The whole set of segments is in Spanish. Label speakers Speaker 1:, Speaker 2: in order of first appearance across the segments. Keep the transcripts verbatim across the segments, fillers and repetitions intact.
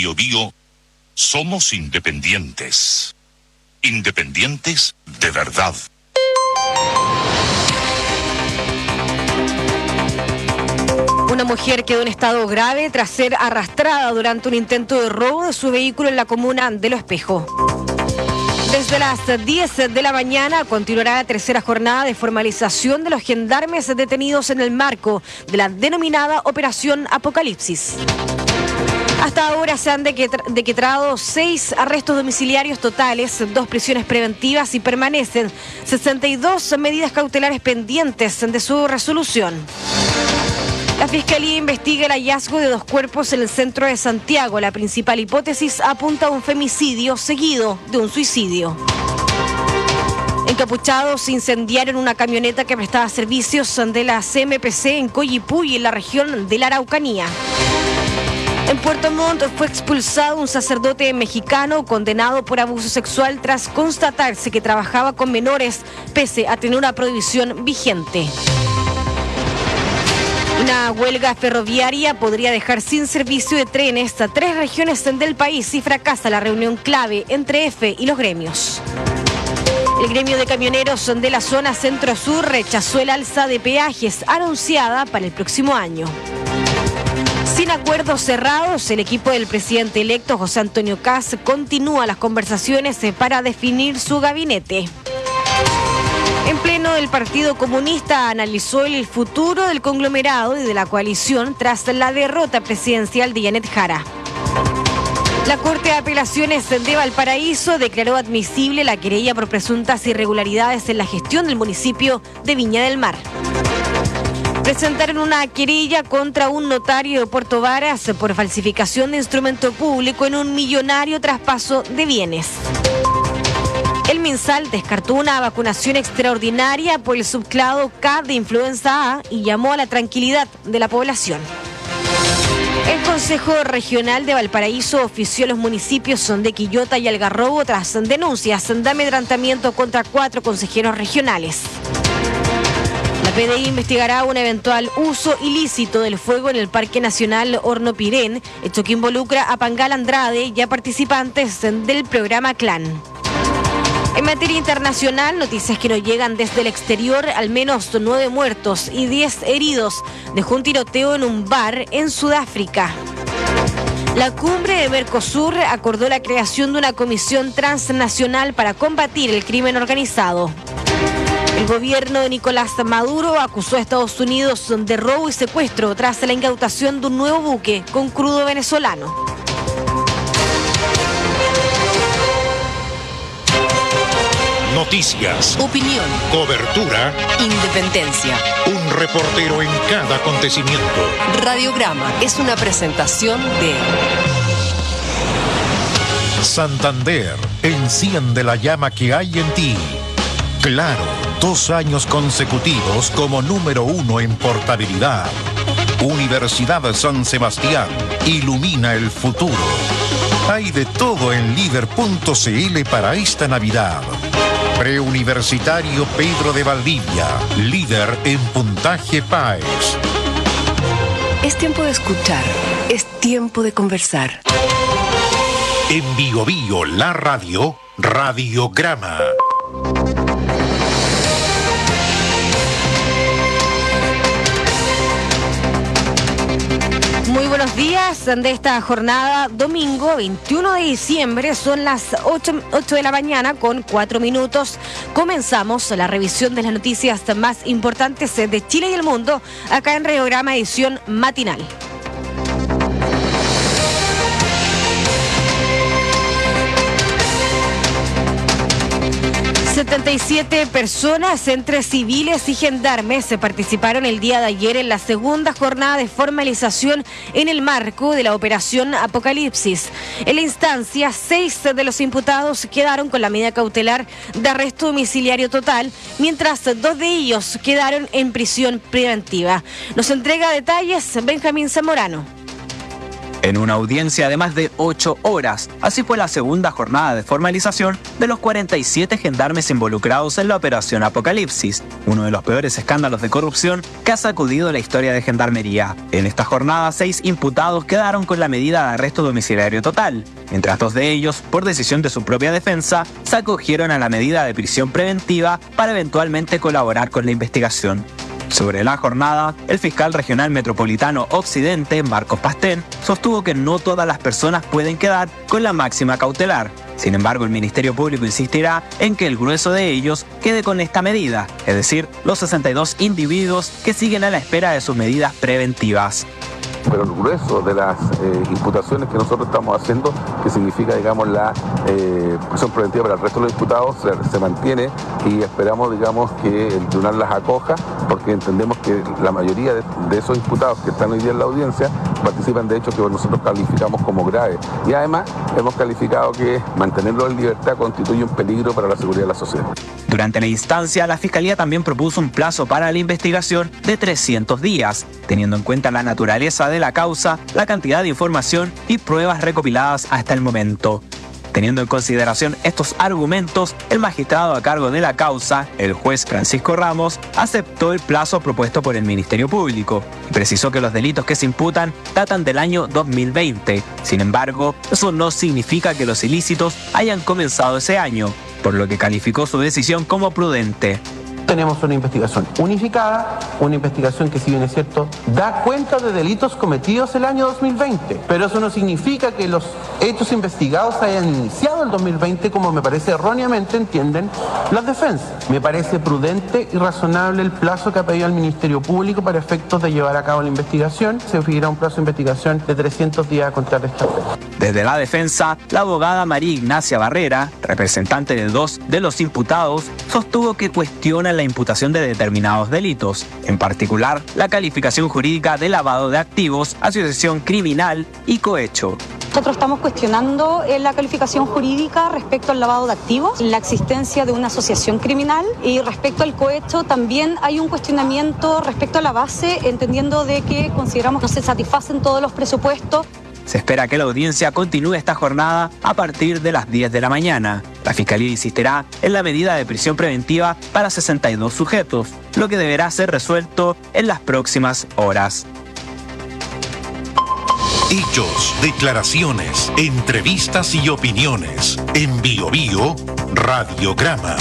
Speaker 1: Biobío somos independientes. Independientes de verdad.
Speaker 2: Una mujer quedó en estado grave tras ser arrastrada durante un intento de robo de su vehículo en la comuna de Lo Espejo. Desde las diez de la mañana continuará la tercera jornada de formalización de los gendarmes detenidos en el marco de la denominada Operación Apocalipsis. Hasta ahora se han decretado seis arrestos domiciliarios totales, dos prisiones preventivas y permanecen sesenta y dos medidas cautelares pendientes de su resolución. La Fiscalía investiga el hallazgo de dos cuerpos en el centro de Santiago. La principal hipótesis apunta a un femicidio seguido de un suicidio. Encapuchados incendiaron una camioneta que prestaba servicios de la C M P C en Coyipulli, en la región de la Araucanía. En Puerto Montt fue expulsado un sacerdote mexicano condenado por abuso sexual tras constatarse que trabajaba con menores pese a tener una prohibición vigente. Una huelga ferroviaria podría dejar sin servicio de trenes a tres regiones del país y fracasa la reunión clave entre E F E y los gremios. El gremio de camioneros de la zona centro-sur rechazó el alza de peajes anunciada para el próximo año. Sin acuerdos cerrados, el equipo del presidente electo José Antonio Kast continúa las conversaciones para definir su gabinete. En pleno, el Partido Comunista analizó el futuro del conglomerado y de la coalición tras la derrota presidencial de Janet Jara. La Corte de Apelaciones de Valparaíso declaró admisible la querella por presuntas irregularidades en la gestión del municipio de Viña del Mar. Presentaron una querella contra un notario de Puerto Varas por falsificación de instrumento público en un millonario traspaso de bienes. El MinSal descartó una vacunación extraordinaria por el subclado K de influenza A y llamó a la tranquilidad de la población. El Consejo Regional de Valparaíso ofició a los municipios de Quillota y Algarrobo tras denuncias de amedrentamiento contra cuatro consejeros regionales. La P D I investigará un eventual uso ilícito del fuego en el Parque Nacional Horno Pirén, hecho que involucra a Pangal Andrade y a participantes del programa Clan. En materia internacional, noticias que nos llegan desde el exterior: al menos nueve muertos y diez heridos dejó un tiroteo en un bar en Sudáfrica. La cumbre de Mercosur acordó la creación de una comisión transnacional para combatir el crimen organizado. El gobierno de Nicolás Maduro acusó a Estados Unidos de robo y secuestro tras la incautación de un nuevo buque con crudo venezolano.
Speaker 1: Noticias,
Speaker 3: opinión,
Speaker 1: cobertura,
Speaker 3: independencia.
Speaker 1: Un reportero en cada acontecimiento.
Speaker 3: Radiograma es una presentación de
Speaker 4: Santander, enciende la llama que hay en ti. Claro, dos años consecutivos como número uno en portabilidad. Universidad San Sebastián, ilumina el futuro. Hay de todo en líder punto c l para esta Navidad. Preuniversitario Pedro de Valdivia, líder en puntaje PAES.
Speaker 3: Es tiempo de escuchar, es tiempo de conversar.
Speaker 4: En Biobío, la radio, Radiograma.
Speaker 2: Muy buenos días de esta jornada, domingo veintiuno de diciembre, son las ocho de la mañana con cuatro minutos. Comenzamos la revisión de las noticias más importantes de Chile y el mundo, acá en Radiograma edición matinal. setenta y siete personas entre civiles y gendarmes se participaron el día de ayer en la segunda jornada de formalización en el marco de la Operación Apocalipsis. En la instancia, seis de los imputados quedaron con la medida cautelar de arresto domiciliario total, mientras dos de ellos quedaron en prisión preventiva. Nos entrega detalles Benjamín Zamorano.
Speaker 5: en una audiencia de más de ocho horas. Así fue la segunda jornada de formalización de los cuarenta y siete gendarmes involucrados en la Operación Apocalipsis, uno de los peores escándalos de corrupción que ha sacudido la historia de Gendarmería. En esta jornada, seis imputados quedaron con la medida de arresto domiciliario total, mientras dos de ellos, por decisión de su propia defensa, se acogieron a la medida de prisión preventiva para eventualmente colaborar con la investigación. Sobre la jornada, el fiscal regional metropolitano Occidente, Marcos Pastén, sostuvo que no todas las personas pueden quedar con la máxima cautelar. Sin embargo, el Ministerio Público insistirá en que el grueso de ellos quede con esta medida, es decir, los sesenta y dos individuos que siguen a la espera de sus medidas preventivas.
Speaker 6: Pero el grueso de las eh, imputaciones que nosotros estamos haciendo, que significa, digamos, la eh, prisión preventiva para el resto de los imputados, se, se mantiene y esperamos, digamos, que el tribunal las acoja, porque entendemos que la mayoría de, de esos imputados que están hoy día en la audiencia participan de hechos que nosotros calificamos como graves. Y además hemos calificado que mantenerlos en libertad constituye un peligro para la seguridad de la sociedad.
Speaker 5: Durante la instancia, la Fiscalía también propuso un plazo para la investigación de trescientos días, teniendo en cuenta la naturaleza de la causa, la cantidad de información y pruebas recopiladas hasta el momento. Teniendo en consideración estos argumentos, el magistrado a cargo de la causa, el juez Francisco Ramos, aceptó el plazo propuesto por el Ministerio Público y precisó que los delitos que se imputan datan del año dos mil veinte. Sin embargo, eso no significa que los ilícitos hayan comenzado ese año, por lo que calificó su decisión como prudente.
Speaker 7: Tenemos una investigación unificada, una investigación que, si bien es cierto, da cuenta de delitos cometidos el año dos mil veinte, pero eso no significa que los hechos investigados hayan iniciado el dos mil veinte, como me parece erróneamente entienden las defensas. Me parece prudente y razonable el plazo que ha pedido el Ministerio Público para efectos de llevar a cabo la investigación. Se fijará un plazo de investigación de trescientos días a contar de esta fecha.
Speaker 5: Desde la defensa, la abogada María Ignacia Barrera, representante de dos de los imputados, sostuvo que cuestiona la imputación de determinados delitos, en particular la calificación jurídica de lavado de activos, asociación criminal y cohecho.
Speaker 8: Nosotros estamos cuestionando la calificación jurídica respecto al lavado de activos, la existencia de una asociación criminal, y respecto al cohecho también hay un cuestionamiento respecto a la base, entendiendo de que consideramos que no se satisfacen todos los presupuestos.
Speaker 5: Se espera que la audiencia continúe esta jornada a partir de las diez de la mañana. La Fiscalía insistirá en la medida de prisión preventiva para sesenta y dos sujetos, lo que deberá ser resuelto en las próximas horas.
Speaker 4: Hechos, declaraciones, entrevistas y opiniones. En Bio Bio, Radiograma.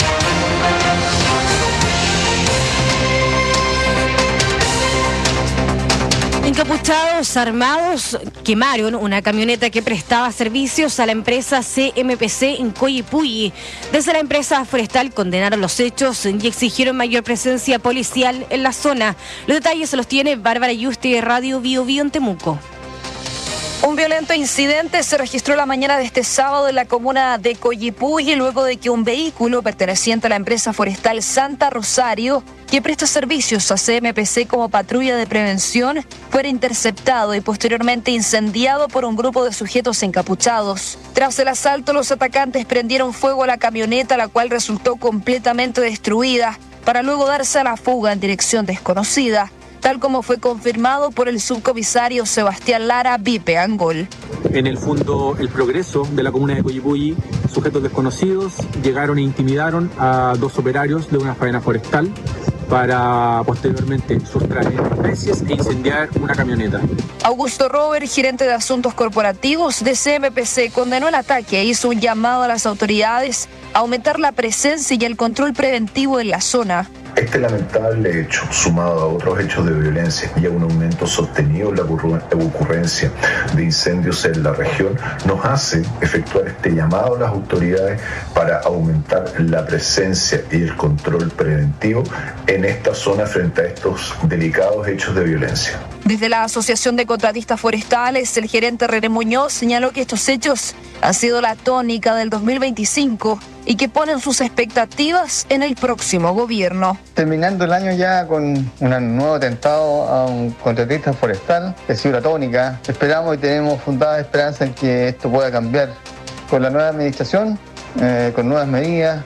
Speaker 2: Encapuchados armados quemaron una camioneta que prestaba servicios a la empresa C M P C en Coyipulli. Desde la empresa forestal condenaron los hechos y exigieron mayor presencia policial en la zona. Los detalles se los tiene Bárbara Yuste de Radio Bio Bio en Temuco.
Speaker 9: Un violento incidente se registró la mañana de este sábado en la comuna de Coyipulli, luego de que un vehículo perteneciente a la empresa forestal Santa Rosario, que presta servicios a C M P C como patrulla de prevención, fuera interceptado y posteriormente incendiado por un grupo de sujetos encapuchados. Tras el asalto, los atacantes prendieron fuego a la camioneta, la cual resultó completamente destruida, para luego darse a la fuga en dirección desconocida, tal como fue confirmado por el subcomisario Sebastián Lara Vipe Angol.
Speaker 10: En el fondo, el progreso de la comuna de Coyipulli, sujetos desconocidos llegaron e intimidaron a dos operarios de una faena forestal para posteriormente sustraer especies e incendiar una camioneta.
Speaker 9: Augusto Robert, gerente de asuntos corporativos de C M P C, condenó el ataque e hizo un llamado a las autoridades a aumentar la presencia y el control preventivo en la zona.
Speaker 11: Este lamentable hecho, sumado a otros hechos de violencia y a un aumento sostenido en la ocurrencia de incendios en la región, nos hace efectuar este llamado a las autoridades para aumentar la presencia y el control preventivo en esta zona frente a estos delicados hechos de violencia.
Speaker 9: Desde la Asociación de Contratistas Forestales, el gerente René Muñoz señaló que estos hechos han sido la tónica del dos mil veinticinco y que ponen sus expectativas en el próximo gobierno.
Speaker 12: Terminando el año ya con un nuevo atentado a un contratista forestal, que ha sido la tónica. Esperamos y tenemos fundada esperanza en que esto pueda cambiar con la nueva administración, eh, con nuevas medidas,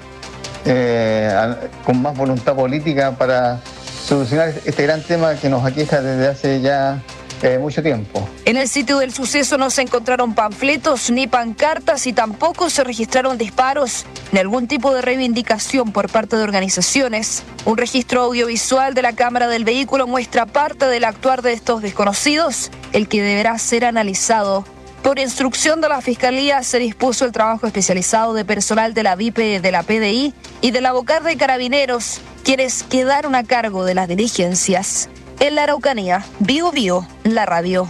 Speaker 12: eh, con más voluntad política para solucionar este gran tema que nos aqueja desde hace ya eh, mucho tiempo.
Speaker 9: En el sitio del suceso no se encontraron panfletos ni pancartas y tampoco se registraron disparos ni algún tipo de reivindicación por parte de organizaciones. Un registro audiovisual de la cámara del vehículo muestra parte del actuar de estos desconocidos, el que deberá ser analizado. Por instrucción de la Fiscalía se dispuso el trabajo especializado de personal de la V I P de la P D I y de la Vocar de Carabineros, quienes quedaron a cargo de las diligencias. En la Araucanía, Bio Bio, la radio.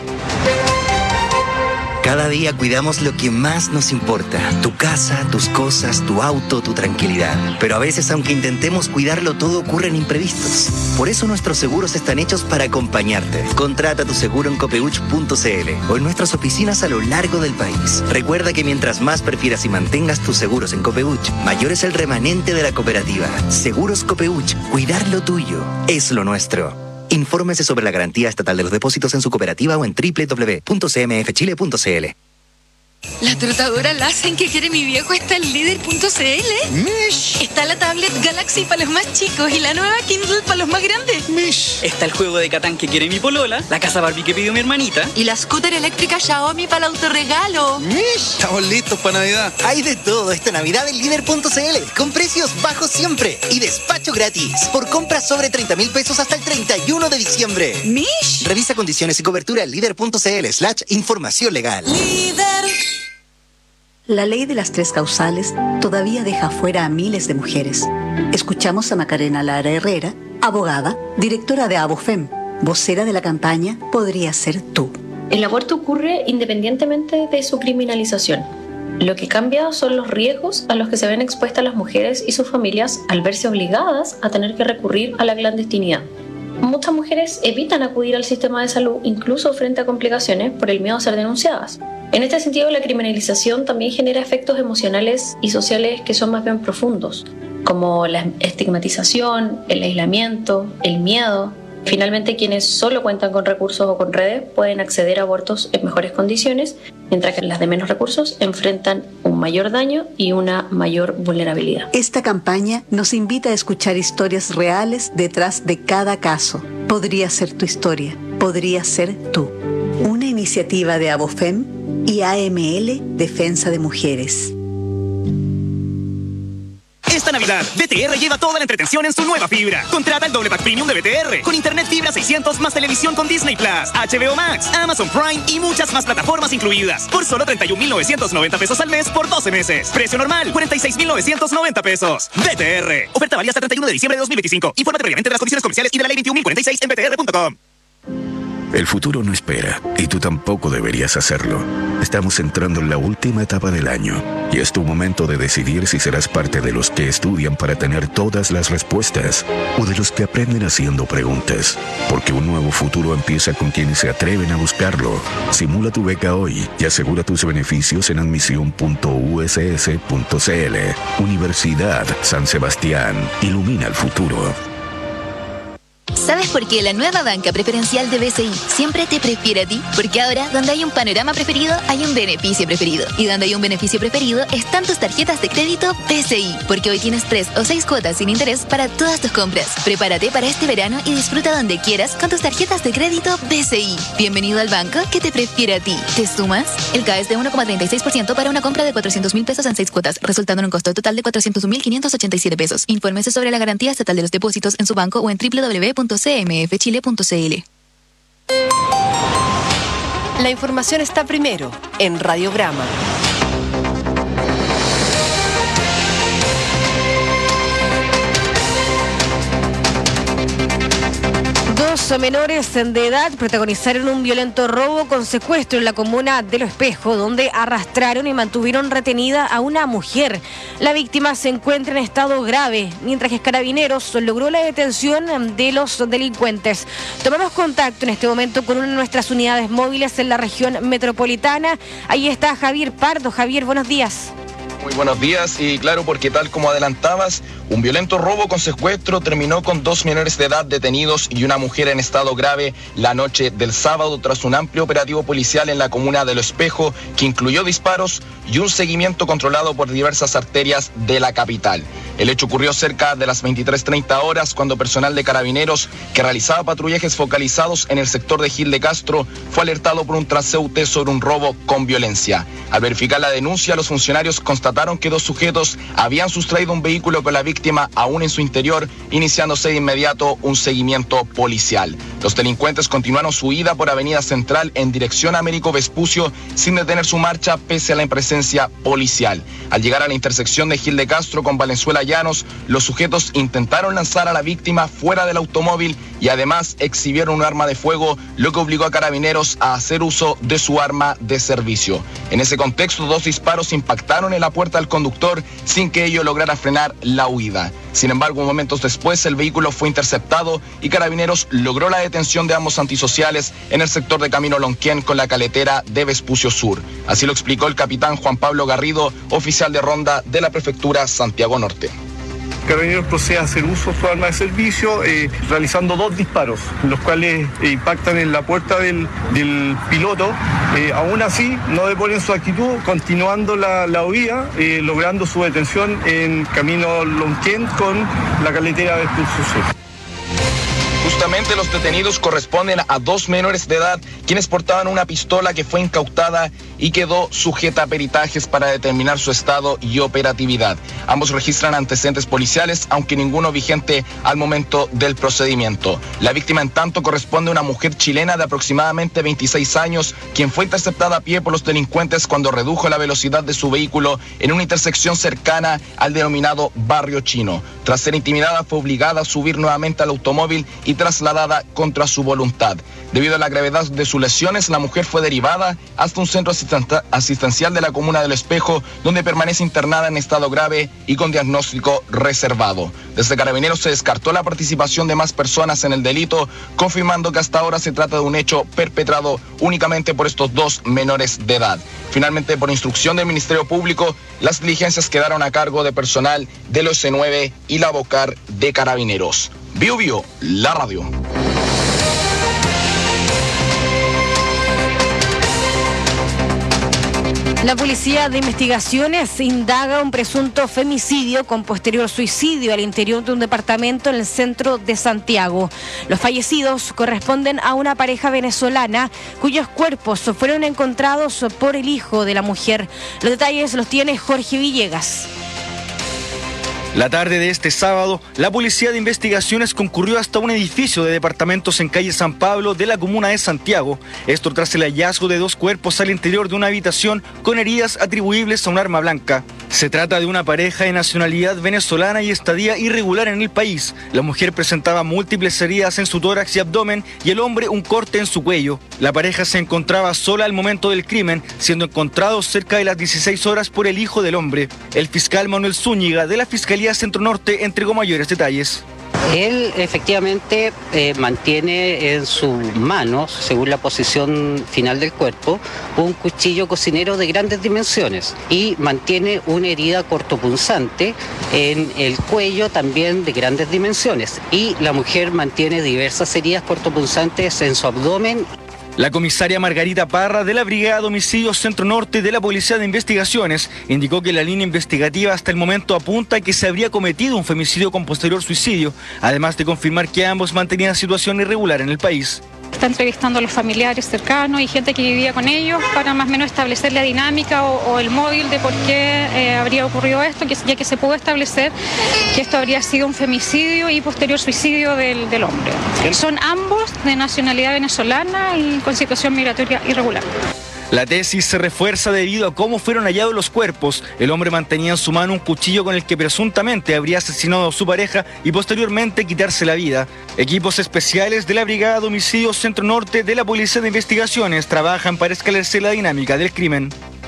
Speaker 13: Cada día cuidamos lo que más nos importa, tu casa, tus cosas, tu auto, tu tranquilidad. Pero a veces, aunque intentemos cuidarlo todo, ocurren imprevistos. Por eso nuestros seguros están hechos para acompañarte. Contrata tu seguro en copeuch punto c l o en nuestras oficinas a lo largo del país. Recuerda que mientras más prefieras y mantengas tus seguros en Copeuch, mayor es el remanente de la cooperativa. Seguros Copeuch, cuidar lo tuyo es lo nuestro. Infórmese sobre la garantía estatal de los depósitos en su cooperativa o en doble u doble u doble u punto c m f chile punto c l.
Speaker 14: La trotadora Lassen que quiere mi viejo está en líder punto c l.
Speaker 15: Mish.
Speaker 14: Está la tablet Galaxy para los más chicos y la nueva Kindle para los más grandes.
Speaker 15: Mish.
Speaker 16: Está el juego de Catán que quiere mi polola, la casa Barbie que pidió mi hermanita.
Speaker 14: Y la scooter eléctrica Xiaomi para el autorregalo.
Speaker 15: Mish. Estamos listos para Navidad.
Speaker 13: Hay de todo esta Navidad en líder punto c l, con precios bajos siempre y despacho gratis. Por compras sobre treinta mil pesos hasta el treinta y uno de diciembre.
Speaker 14: Mish.
Speaker 13: Revisa condiciones y cobertura en líder punto c l slash información legal.
Speaker 14: Líder.
Speaker 17: La ley de las tres causales todavía deja fuera a miles de mujeres. Escuchamos a Macarena Lara Herrera, abogada, directora de Abofem, vocera de la campaña Podría Ser Tú.
Speaker 18: El aborto ocurre independientemente de su criminalización. Lo que cambia son los riesgos a los que se ven expuestas las mujeres y sus familias al verse obligadas a tener que recurrir a la clandestinidad. Muchas mujeres evitan acudir al sistema de salud incluso frente a complicaciones por el miedo a ser denunciadas. En este sentido, la criminalización también genera efectos emocionales y sociales que son más bien profundos, como la estigmatización, el aislamiento, el miedo. Finalmente, quienes solo cuentan con recursos o con redes pueden acceder a abortos en mejores condiciones, mientras que las de menos recursos enfrentan un mayor daño y una mayor vulnerabilidad.
Speaker 17: Esta campaña nos invita a escuchar historias reales detrás de cada caso. Podría ser tu historia, podría ser tú. Una iniciativa de Abofem y A M L Defensa de Mujeres.
Speaker 19: Esta Navidad, B T R lleva toda la entretención en su nueva fibra. Contrata el doble pack premium de B T R con internet fibra seiscientos más televisión con Disney Plus, H B O Max, Amazon Prime y muchas más plataformas incluidas. Por solo treinta y un mil novecientos noventa pesos al mes por doce meses. Precio normal, cuarenta y seis mil novecientos noventa pesos. B T R. Oferta válida hasta treinta y uno de diciembre de dos mil veinticinco. Infórmate previamente de las condiciones comerciales y de la ley veintiún mil cuarenta y seis en b t r punto com.
Speaker 20: El futuro no espera, y tú tampoco deberías hacerlo. Estamos entrando en la última etapa del año, y es tu momento de decidir si serás parte de los que estudian para tener todas las respuestas, o de los que aprenden haciendo preguntas. Porque un nuevo futuro empieza con quienes se atreven a buscarlo. Simula tu beca hoy y asegura tus beneficios en admisión punto u s s punto c l. Universidad San Sebastián. Ilumina el futuro.
Speaker 21: ¿Sabes por qué la nueva banca preferencial de B C I siempre te prefiere a ti? Porque ahora, donde hay un panorama preferido, hay un beneficio preferido. Y donde hay un beneficio preferido, están tus tarjetas de crédito B C I. Porque hoy tienes tres o seis cuotas sin interés para todas tus compras. Prepárate para este verano y disfruta donde quieras con tus tarjetas de crédito B C I. Bienvenido al banco que te prefiere a ti. ¿Te sumas? El C A E es de uno coma treinta y seis por ciento para una compra de cuatrocientos mil pesos en seis cuotas, resultando en un costo total de cuatrocientos un mil quinientos ochenta y siete pesos. Infórmese sobre la garantía estatal de los depósitos en su banco o en doble u doble u doble u punto c m f chile punto c l.
Speaker 3: La información está primero en Radio Brahma.
Speaker 2: Dos menores de edad protagonizaron un violento robo con secuestro en la comuna de Lo Espejo, donde arrastraron y mantuvieron retenida a una mujer. La víctima se encuentra en estado grave, mientras que Carabineros logró la detención de los delincuentes. Tomamos contacto en este momento con una de nuestras unidades móviles en la región metropolitana. Ahí está Javier Pardo. Javier, buenos días.
Speaker 22: Muy buenos días, y claro, porque tal como adelantabas, un violento robo con secuestro terminó con dos menores de edad detenidos y una mujer en estado grave la noche del sábado tras un amplio operativo policial en la comuna de Lo Espejo que incluyó disparos y un seguimiento controlado por diversas arterias de la capital. El hecho ocurrió cerca de las veintitrés treinta horas cuando personal de Carabineros que realizaba patrullajes focalizados en el sector de Gil de Castro fue alertado por un transeúnte sobre un robo con violencia. Al verificar la denuncia, los funcionarios constataron que dos sujetos habían sustraído un vehículo con la víctima aún en su interior, iniciándose de inmediato un seguimiento policial. Los delincuentes continuaron su huida por Avenida Central en dirección a Américo Vespucio sin detener su marcha pese a la presencia policial. Al llegar a la intersección de Gil de Castro con Valenzuela Llanos, los sujetos intentaron lanzar a la víctima fuera del automóvil y además exhibieron un arma de fuego, lo que obligó a Carabineros a hacer uso de su arma de servicio. En ese contexto, dos disparos impactaron en la puerta del conductor sin que ello lograra frenar la huida. Sin embargo, momentos después, el vehículo fue interceptado y Carabineros logró la detención de ambos antisociales en el sector de Camino Lonquén con la caletera de Vespucio Sur. Así lo explicó el capitán Juan Pablo Garrido, oficial de ronda de la prefectura Santiago Norte.
Speaker 1: Carabineros procede a hacer uso de su arma de servicio, eh, realizando dos disparos, los cuales eh, impactan en la puerta del, del piloto. Eh, aún así, no deponen su actitud, continuando la, la huida, eh, logrando su detención en Camino Lonquén con la caletera de Vespucio Sur.
Speaker 22: Justamente los detenidos corresponden a dos menores de edad quienes portaban una pistola que fue incautada y quedó sujeta a peritajes para determinar su estado y operatividad. Ambos registran antecedentes policiales, aunque ninguno vigente al momento del procedimiento. La víctima, en tanto, corresponde a una mujer chilena de aproximadamente veintiséis años, quien fue interceptada a pie por los delincuentes cuando redujo la velocidad de su vehículo en una intersección cercana al denominado Barrio Chino. Tras ser intimidada, fue obligada a subir nuevamente al automóvil y trasladada contra su voluntad. Debido a la gravedad de sus lesiones, la mujer fue derivada hasta un centro asistencial de la comuna del Espejo, donde permanece internada en estado grave y con diagnóstico reservado. Desde Carabineros se descartó la participación de más personas en el delito, confirmando que hasta ahora se trata de un hecho perpetrado únicamente por estos dos menores de edad. Finalmente, por instrucción del Ministerio Público, las diligencias quedaron a cargo de personal del O C nueve y la Bocar de Carabineros. Bio Bio, la radio.
Speaker 2: La Policía de Investigaciones indaga un presunto femicidio con posterior suicidio al interior de un departamento en el centro de Santiago. Los fallecidos corresponden a una pareja venezolana cuyos cuerpos fueron encontrados por el hijo de la mujer. Los detalles los tiene Jorge Villegas.
Speaker 6: La tarde de este sábado, la Policía de Investigaciones concurrió hasta un edificio de departamentos en calle San Pablo de la comuna de Santiago. Esto tras el hallazgo de dos cuerpos al interior de una habitación con heridas atribuibles a un arma blanca. Se trata de una pareja de nacionalidad venezolana y estadía irregular en el país. La mujer presentaba múltiples heridas en su tórax y abdomen y el hombre un corte en su cuello. La pareja se encontraba sola al momento del crimen, siendo encontrados cerca de las dieciséis horas por el hijo del hombre. El fiscal Manuel Zúñiga de la Fiscalía Centro Norte entregó mayores detalles.
Speaker 23: Él efectivamente eh, mantiene en sus manos, según la posición final del cuerpo, un cuchillo cocinero de grandes dimensiones y mantiene una herida cortopunzante en el cuello también de grandes dimensiones. Y la mujer mantiene diversas heridas cortopunzantes en su abdomen.
Speaker 6: La comisaria Margarita Parra de la Brigada de Homicidios Centro Norte de la Policía de Investigaciones indicó que la línea investigativa hasta el momento apunta a que se habría cometido un femicidio con posterior suicidio, además de confirmar que ambos mantenían situación irregular en el país.
Speaker 24: Está entrevistando a los familiares cercanos y gente que vivía con ellos para más o menos establecer la dinámica o, o el móvil de por qué eh, habría ocurrido esto, que, ya que se pudo establecer que esto habría sido un femicidio y posterior suicidio del, del hombre. Son ambos de nacionalidad venezolana y con situación migratoria irregular.
Speaker 6: La tesis se refuerza debido a cómo fueron hallados los cuerpos. El hombre mantenía en su mano un cuchillo con el que presuntamente habría asesinado a su pareja y posteriormente quitarse la vida. Equipos especiales de la Brigada de Homicidios Centro Norte de la Policía de Investigaciones trabajan para esclarecer la dinámica del crimen.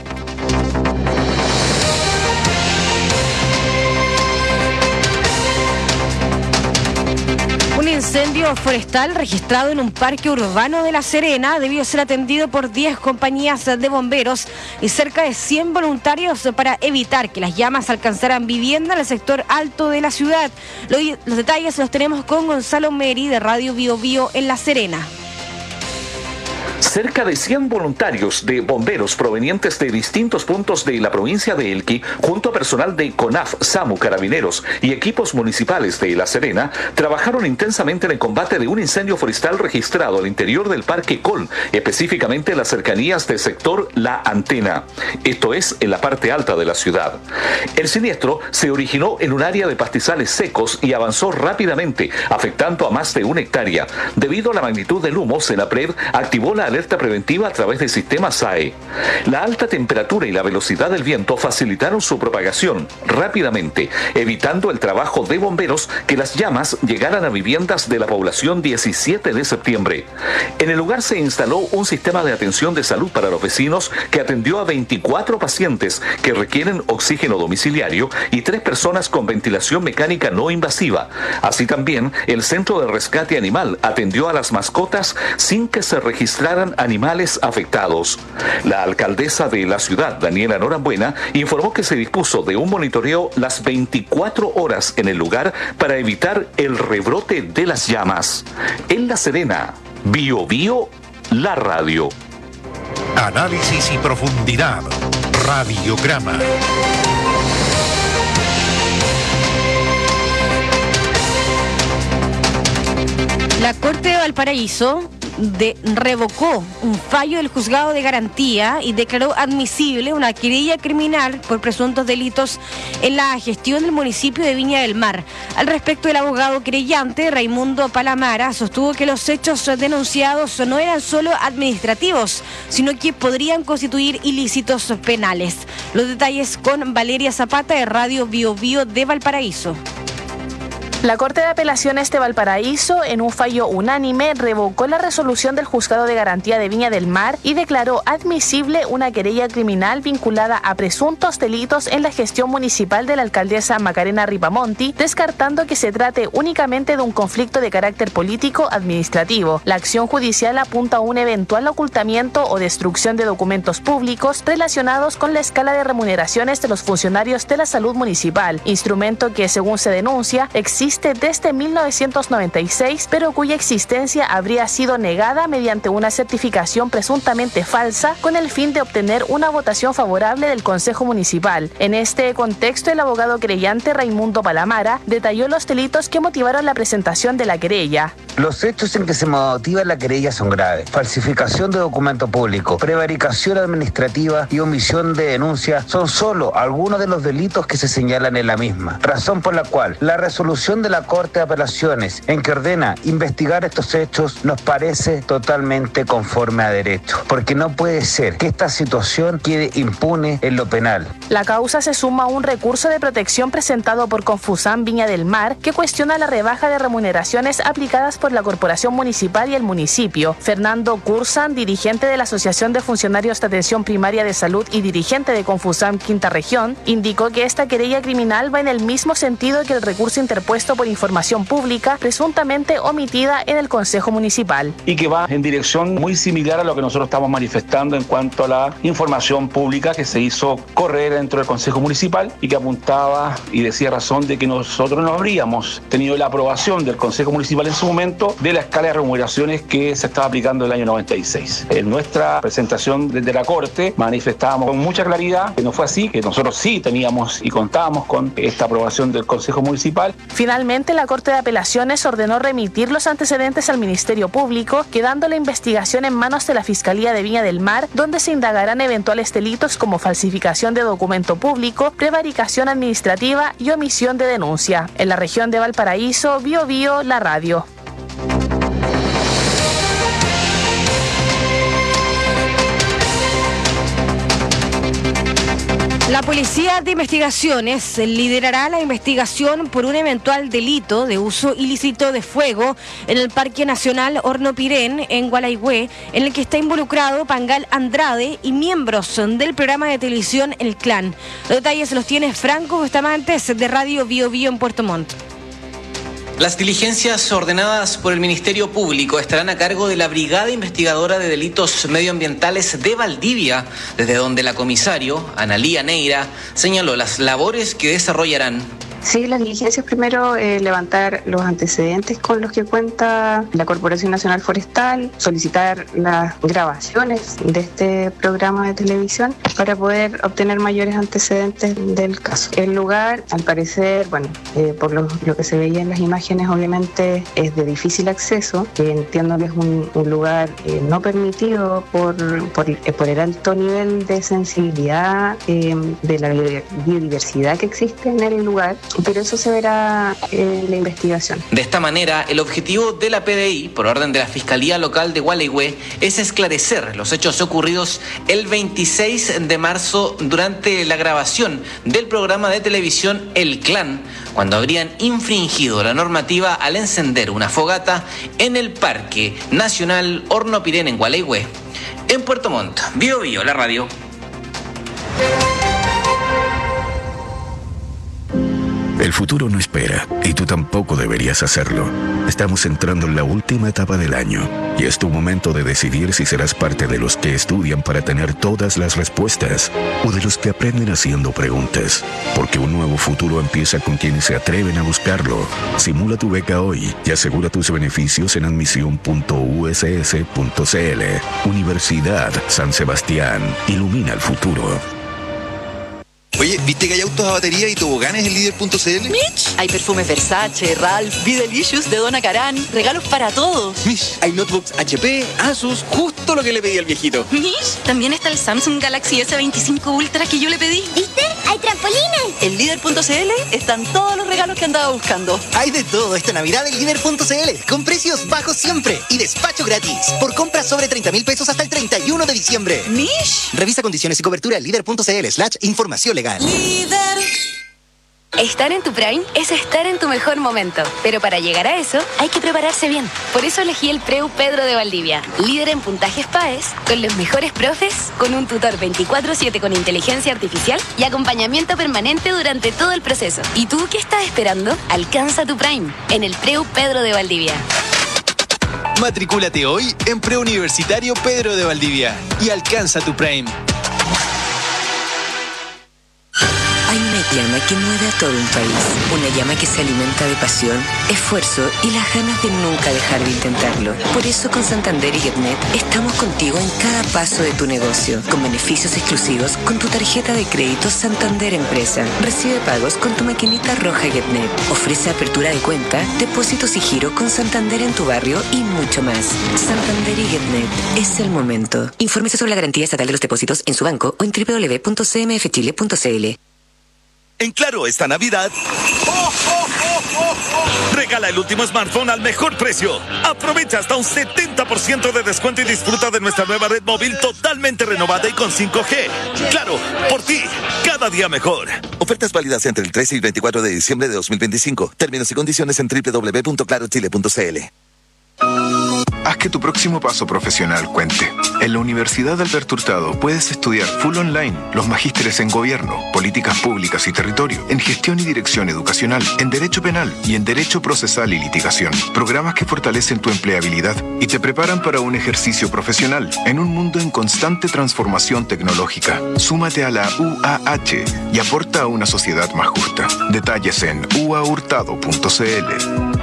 Speaker 2: Incendio forestal registrado en un parque urbano de La Serena debió ser atendido por diez compañías de bomberos y cerca de cien voluntarios para evitar que las llamas alcanzaran vivienda en el sector alto de la ciudad. Los detalles los tenemos con Gonzalo Meri de Radio Bio Bio en La Serena.
Speaker 4: Cerca de cien voluntarios de bomberos provenientes de distintos puntos de la provincia de Elqui, junto a personal de CONAF, SAMU, Carabineros y equipos municipales de La Serena, trabajaron intensamente en el combate de un incendio forestal registrado al interior del Parque Col, específicamente en las cercanías del sector La Antena. Esto es en la parte alta de la ciudad. El siniestro se originó en un área de pastizales secos y avanzó rápidamente, afectando a más de una hectárea. Debido a la magnitud del humo, Senapred activó la alerta preventiva a través del sistema S A E. La alta temperatura y la velocidad del viento facilitaron su propagación rápidamente, evitando el trabajo de bomberos que las llamas llegaran a viviendas de la población diecisiete de septiembre. En el lugar se instaló un sistema de atención de salud para los vecinos que atendió a veinticuatro pacientes que requieren oxígeno domiciliario y tres personas con ventilación mecánica no invasiva. Así también, el Centro de Rescate Animal atendió a las mascotas sin que se registraran animales afectados. La alcaldesa de la ciudad, Daniela Norambuena, informó que se dispuso de un monitoreo las veinticuatro horas en el lugar para evitar el rebrote de las llamas. En La Serena, Bio Bio, la radio.
Speaker 5: Análisis y profundidad. Radiograma.
Speaker 2: La Corte de Valparaíso de, revocó un fallo del juzgado de garantía y declaró admisible una querella criminal por presuntos delitos en la gestión del municipio de Viña del Mar. Al respecto, el abogado querellante Raimundo Palamara sostuvo que los hechos denunciados no eran solo administrativos, sino que podrían constituir ilícitos penales. Los detalles con Valeria Zapata de Radio Bio Bio de Valparaíso.
Speaker 7: La Corte de Apelaciones de Valparaíso, en un fallo unánime, revocó la resolución del Juzgado de Garantía de Viña del Mar y declaró admisible una querella criminal vinculada a presuntos delitos en la gestión municipal de la alcaldesa Macarena Ripamonti, descartando que se trate únicamente de un conflicto de carácter político-administrativo. La acción judicial apunta a un eventual ocultamiento o destrucción de documentos públicos relacionados con la escala de remuneraciones de los funcionarios de la salud municipal, instrumento que, según se denuncia, existe desde mil novecientos noventa y seis, pero cuya existencia habría sido negada mediante una certificación presuntamente falsa con el fin de obtener una votación favorable del Consejo Municipal. En este contexto, el abogado querellante Raimundo Palamara detalló los delitos que motivaron la presentación de la querella.
Speaker 8: Los hechos en que se motiva la querella son graves: falsificación de documento público, prevaricación administrativa y omisión de denuncia son solo algunos de los delitos que se señalan en la misma, razón por la cual la resolución de la Corte de Apelaciones en que ordena investigar estos hechos nos parece totalmente conforme a derecho, porque no puede ser que esta situación quede impune en lo penal.
Speaker 7: La causa se suma a un recurso de protección presentado por Confusam Viña del Mar que cuestiona la rebaja de remuneraciones aplicadas por la Corporación Municipal y el municipio. Fernando Cursan, dirigente de la Asociación de Funcionarios de Atención Primaria de Salud y dirigente de Confusam Quinta Región, indicó que esta querella criminal va en el mismo sentido que el recurso interpuesto por información pública presuntamente omitida en el Consejo Municipal.
Speaker 25: Y que va en dirección muy similar a lo que nosotros estamos manifestando en cuanto a la información pública que se hizo correr dentro del Consejo Municipal y que apuntaba y decía razón de que nosotros no habríamos tenido la aprobación del Consejo Municipal en su momento de la escala de remuneraciones que se estaba aplicando en el año noventa y seis. En nuestra presentación desde la Corte manifestábamos con mucha claridad que no fue así, que nosotros sí teníamos y contábamos con esta aprobación del Consejo Municipal.
Speaker 7: Finalmente, la Corte de Apelaciones ordenó remitir los antecedentes al Ministerio Público, quedando la investigación en manos de la Fiscalía de Viña del Mar, donde se indagarán eventuales delitos como falsificación de documento público, prevaricación administrativa y omisión de denuncia. En la región de Valparaíso, Bio Bio, la radio.
Speaker 2: La Policía de Investigaciones liderará la investigación por un eventual delito de uso ilícito de fuego en el Parque Nacional Hornopirén, en Gualeguay, en el que está involucrado Pangal Andrade y miembros del programa de televisión El Clan. Los detalles los tiene Franco Bustamantes de Radio Bio Bio en Puerto Montt.
Speaker 26: Las diligencias ordenadas por el Ministerio Público estarán a cargo de la Brigada Investigadora de Delitos Medioambientales de Valdivia, desde donde la comisario, Analía Neira, señaló las labores que desarrollarán.
Speaker 9: Sí, las diligencias primero, eh, levantar los antecedentes con los que cuenta la Corporación Nacional Forestal, solicitar las grabaciones de este programa de televisión para poder obtener mayores antecedentes del caso. El lugar, al parecer, bueno, eh, por lo, lo que se veía en las imágenes, obviamente es de difícil acceso. Eh, entiendo que es un, un lugar eh, no permitido por, por, eh, por el alto nivel de sensibilidad eh, de la biodiversidad que existe en el lugar, pero eso se verá en la investigación.
Speaker 26: De esta manera, el objetivo de la P D I, por orden de la Fiscalía Local de Gualeguay, es esclarecer los hechos ocurridos el veintiséis de marzo durante la grabación del programa de televisión El Clan, cuando habrían infringido la normativa al encender una fogata en el Parque Nacional Hornopirén en Gualeguay. En Puerto Montt, Bio Bio, la radio.
Speaker 20: El futuro no espera, y tú tampoco deberías hacerlo. Estamos entrando en la última etapa del año, y es tu momento de decidir si serás parte de los que estudian para tener todas las respuestas, o de los que aprenden haciendo preguntas. Porque un nuevo futuro empieza con quienes se atreven a buscarlo. Simula tu beca hoy y asegura tus beneficios en admisión punto u s s punto c l. Universidad San Sebastián. Ilumina el futuro.
Speaker 10: Oye, ¿viste que hay autos a batería y toboganes en líder punto c l?
Speaker 11: Mitch, hay perfumes Versace, Ralph, Be Delicious de Donna Karan, regalos para todos.
Speaker 10: Mitch, hay notebooks H P, Asus, justo lo que le pedí al viejito.
Speaker 11: Mitch, también está el Samsung Galaxy S veinticinco Ultra que yo le pedí.
Speaker 12: ¿Viste? ¡Hay trampolines!
Speaker 11: En líder punto c l están todos los regalos que andaba buscando.
Speaker 13: Hay de todo esta Navidad en líder punto c l, con precios bajos siempre y despacho gratis. Por compras sobre treinta mil pesos hasta el treinta y uno de diciembre.
Speaker 11: Mish.
Speaker 13: Revisa condiciones y cobertura en líder punto c l slash información legal.
Speaker 11: Líder.
Speaker 15: Estar en tu Prime es estar en tu mejor momento, pero para llegar a eso hay que prepararse bien. Por eso elegí el Preu Pedro de Valdivia, líder en puntajes P A E S, con los mejores profes, con un tutor veinticuatro siete con inteligencia artificial y acompañamiento permanente durante todo el proceso. ¿Y tú qué estás esperando? Alcanza tu Prime en el Preu Pedro de Valdivia.
Speaker 16: Matricúlate hoy en Preuniversitario Pedro de Valdivia y alcanza tu Prime.
Speaker 27: Hay una llama que mueve a todo un país, una llama que se alimenta de pasión, esfuerzo y las ganas de nunca dejar de intentarlo. Por eso con Santander y Getnet estamos contigo en cada paso de tu negocio, con beneficios exclusivos con tu tarjeta de crédito Santander Empresa. Recibe pagos con tu maquinita roja Getnet. Ofrece apertura de cuenta, depósitos y giro con Santander en tu barrio y mucho más. Santander y Getnet, es el momento. Infórmese sobre la garantía estatal de los depósitos en su banco o en doble u doble u doble u punto c m f chile punto c l.
Speaker 28: En Claro, esta Navidad, ¡oh, oh, oh, oh, oh! Regala el último smartphone al mejor precio. Aprovecha hasta un setenta por ciento de descuento y disfruta de nuestra nueva red móvil totalmente renovada y con cinco G. Claro, por ti, cada día mejor.
Speaker 29: Ofertas válidas entre el trece y el veinticuatro de diciembre de dos mil veinticinco. Términos y condiciones en doble u doble u doble u punto claro chile punto c l.
Speaker 30: Haz que tu próximo paso profesional cuente. En la Universidad Alberto Hurtado puedes estudiar full online los magísteres en Gobierno, Políticas Públicas y Territorio, en Gestión y Dirección Educacional, en Derecho Penal y en Derecho Procesal y Litigación. Programas que fortalecen tu empleabilidad y te preparan para un ejercicio profesional en un mundo en constante transformación tecnológica. Súmate a la U A H y aporta a una sociedad más justa. Detalles en u a hurtado punto c l.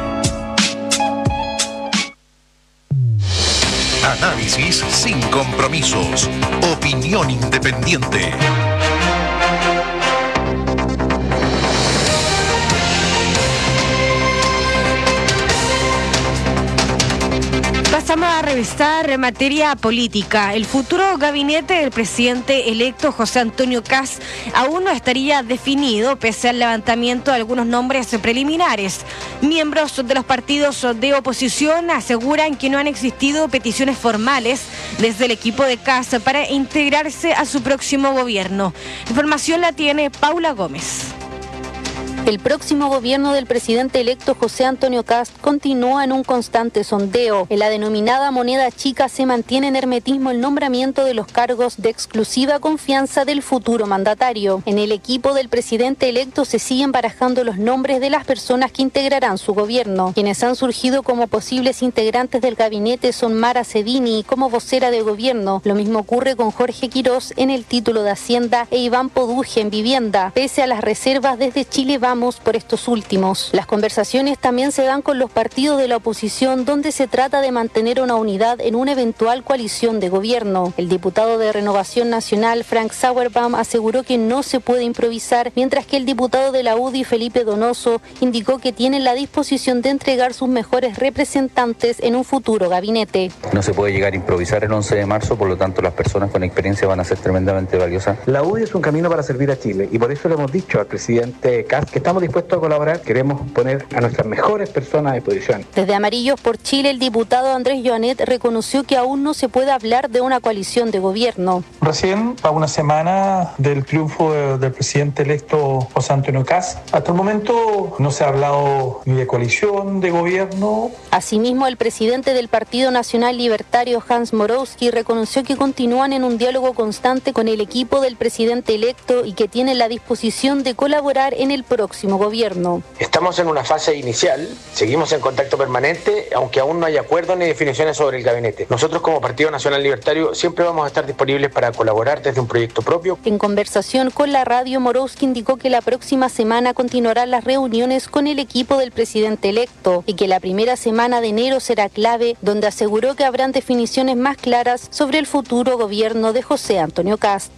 Speaker 5: Análisis sin compromisos. Opinión independiente.
Speaker 2: Pasamos a revisar materia política. El futuro gabinete del presidente electo José Antonio Kast aún no estaría definido pese al levantamiento de algunos nombres preliminares. Miembros de los partidos de oposición aseguran que no han existido peticiones formales desde el equipo de Kast para integrarse a su próximo gobierno. La información la tiene Paula Gómez.
Speaker 31: El próximo gobierno del presidente electo José Antonio Kast continúa en un constante sondeo. En la denominada moneda chica se mantiene en hermetismo el nombramiento de los cargos de exclusiva confianza del futuro mandatario. En el equipo del presidente electo se siguen barajando los nombres de las personas que integrarán su gobierno. Quienes han surgido como posibles integrantes del gabinete son Mara Cedini como vocera de gobierno. Lo mismo ocurre con Jorge Quirós en el título de Hacienda e Iván Poduje en Vivienda. Pese a las reservas desde Chile Vamos Vamos por estos últimos. Las conversaciones también se dan con los partidos de la oposición, donde se trata de mantener una unidad en una eventual coalición de gobierno. El diputado de Renovación Nacional, Frank Sauerbaum, aseguró que no se puede improvisar, mientras que el diputado de la U D I, Felipe Donoso, indicó que tienen la disposición de entregar sus mejores representantes en un futuro gabinete.
Speaker 1: No se puede llegar a improvisar el once de marzo, por lo tanto las personas con experiencia van a ser tremendamente valiosas.
Speaker 3: La U D I es un camino para servir a Chile y por eso le hemos dicho al presidente Kast que estamos dispuestos a colaborar, queremos poner a nuestras mejores personas a disposición.
Speaker 31: Desde Amarillos por Chile, el diputado Andrés Joanet reconoció que aún no se puede hablar de una coalición de gobierno.
Speaker 6: Recién, a una semana del triunfo de, del presidente electo José Antonio Kast, hasta el momento no se ha hablado ni de coalición de gobierno.
Speaker 31: Asimismo, el presidente del Partido Nacional Libertario, Hans Morowski, reconoció que continúan en un diálogo constante con el equipo del presidente electo y que tienen la disposición de colaborar en el próximo gobierno.
Speaker 14: Estamos en una fase inicial, seguimos en contacto permanente, aunque aún no hay acuerdos ni definiciones sobre el gabinete. Nosotros como Partido Nacional Libertario siempre vamos a estar disponibles para colaborar desde un proyecto propio.
Speaker 31: En conversación con la radio, Morowski indicó que la próxima semana continuarán las reuniones con el equipo del presidente electo y que la primera semana de enero será clave, donde aseguró que habrán definiciones más claras sobre el futuro gobierno de José Antonio Kast.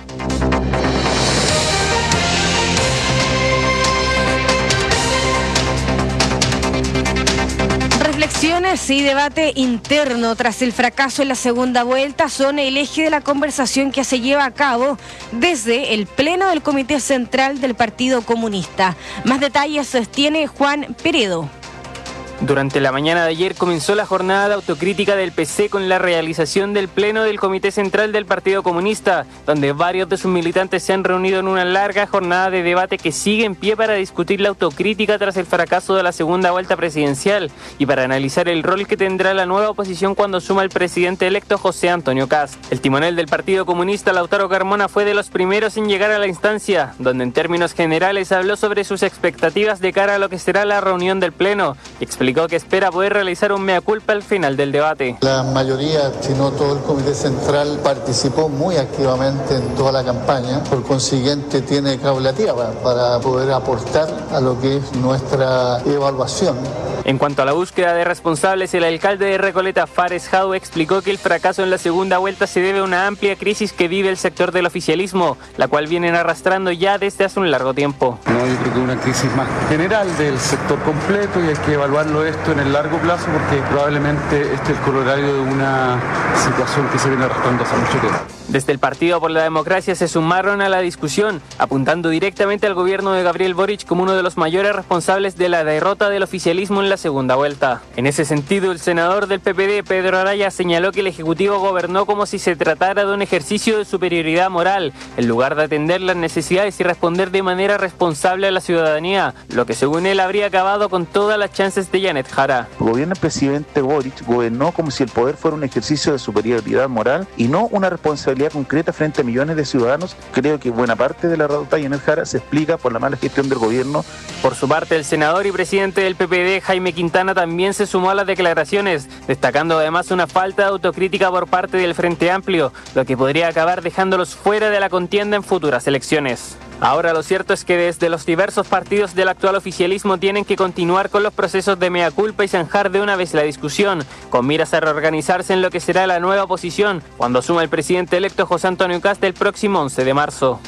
Speaker 2: Reflexiones y debate interno tras el fracaso en la segunda vuelta son el eje de la conversación que se lleva a cabo desde el Pleno del Comité Central del Partido Comunista. Más detalles tiene Juan Peredo.
Speaker 17: Durante la mañana de ayer comenzó la jornada de autocrítica del P C con la realización del Pleno del Comité Central del Partido Comunista, donde varios de sus militantes se han reunido en una larga jornada de debate que sigue en pie para discutir la autocrítica tras el fracaso de la segunda vuelta presidencial y para analizar el rol que tendrá la nueva oposición cuando suma el presidente electo José Antonio Kast. El timonel del Partido Comunista, Lautaro Carmona, fue de los primeros en llegar a la instancia, donde en términos generales habló sobre sus expectativas de cara a lo que será la reunión del Pleno y explicó Explicó que espera poder realizar un mea culpa al final del debate.
Speaker 18: La mayoría, si no todo el Comité Central, participó muy activamente en toda la campaña. Por consiguiente, tiene caulativa para poder aportar a lo que es nuestra evaluación.
Speaker 17: En cuanto a la búsqueda de responsables, el alcalde de Recoleta, Fares Jau, explicó que el fracaso en la segunda vuelta se debe a una amplia crisis que vive el sector del oficialismo, la cual vienen arrastrando ya desde hace un largo tiempo.
Speaker 19: No, yo creo que es una crisis más general del sector completo y hay que evaluarlo esto en el largo plazo porque probablemente este es el corolario de una situación que se viene arrastrando hace mucho tiempo.
Speaker 17: Desde el Partido por la Democracia se sumaron a la discusión, apuntando directamente al gobierno de Gabriel Boric como uno de los mayores responsables de la derrota del oficialismo en la segunda vuelta. En ese sentido, el senador del P P D, Pedro Araya, señaló que el Ejecutivo gobernó como si se tratara de un ejercicio de superioridad moral, en lugar de atender las necesidades y responder de manera responsable a la ciudadanía, lo que según él habría acabado con todas las chances de Janet Jara.
Speaker 21: El gobierno del presidente Boric gobernó como si el poder fuera un ejercicio de superioridad moral y no una responsabilidad concreta frente a millones de ciudadanos. Creo que buena parte de la derrota de Janet Jara se explica por la mala gestión del gobierno.
Speaker 17: Por su parte, el senador y presidente del P P D, Jaime Quintana, también se sumó a las declaraciones, destacando además una falta de autocrítica por parte del Frente Amplio, lo que podría acabar dejándolos fuera de la contienda en futuras elecciones. Ahora lo cierto es que desde los diversos partidos del actual oficialismo tienen que continuar con los procesos de mea culpa y zanjar de una vez la discusión, con miras a reorganizarse en lo que será la nueva oposición, cuando asuma el presidente electo José Antonio Kast el próximo once de marzo.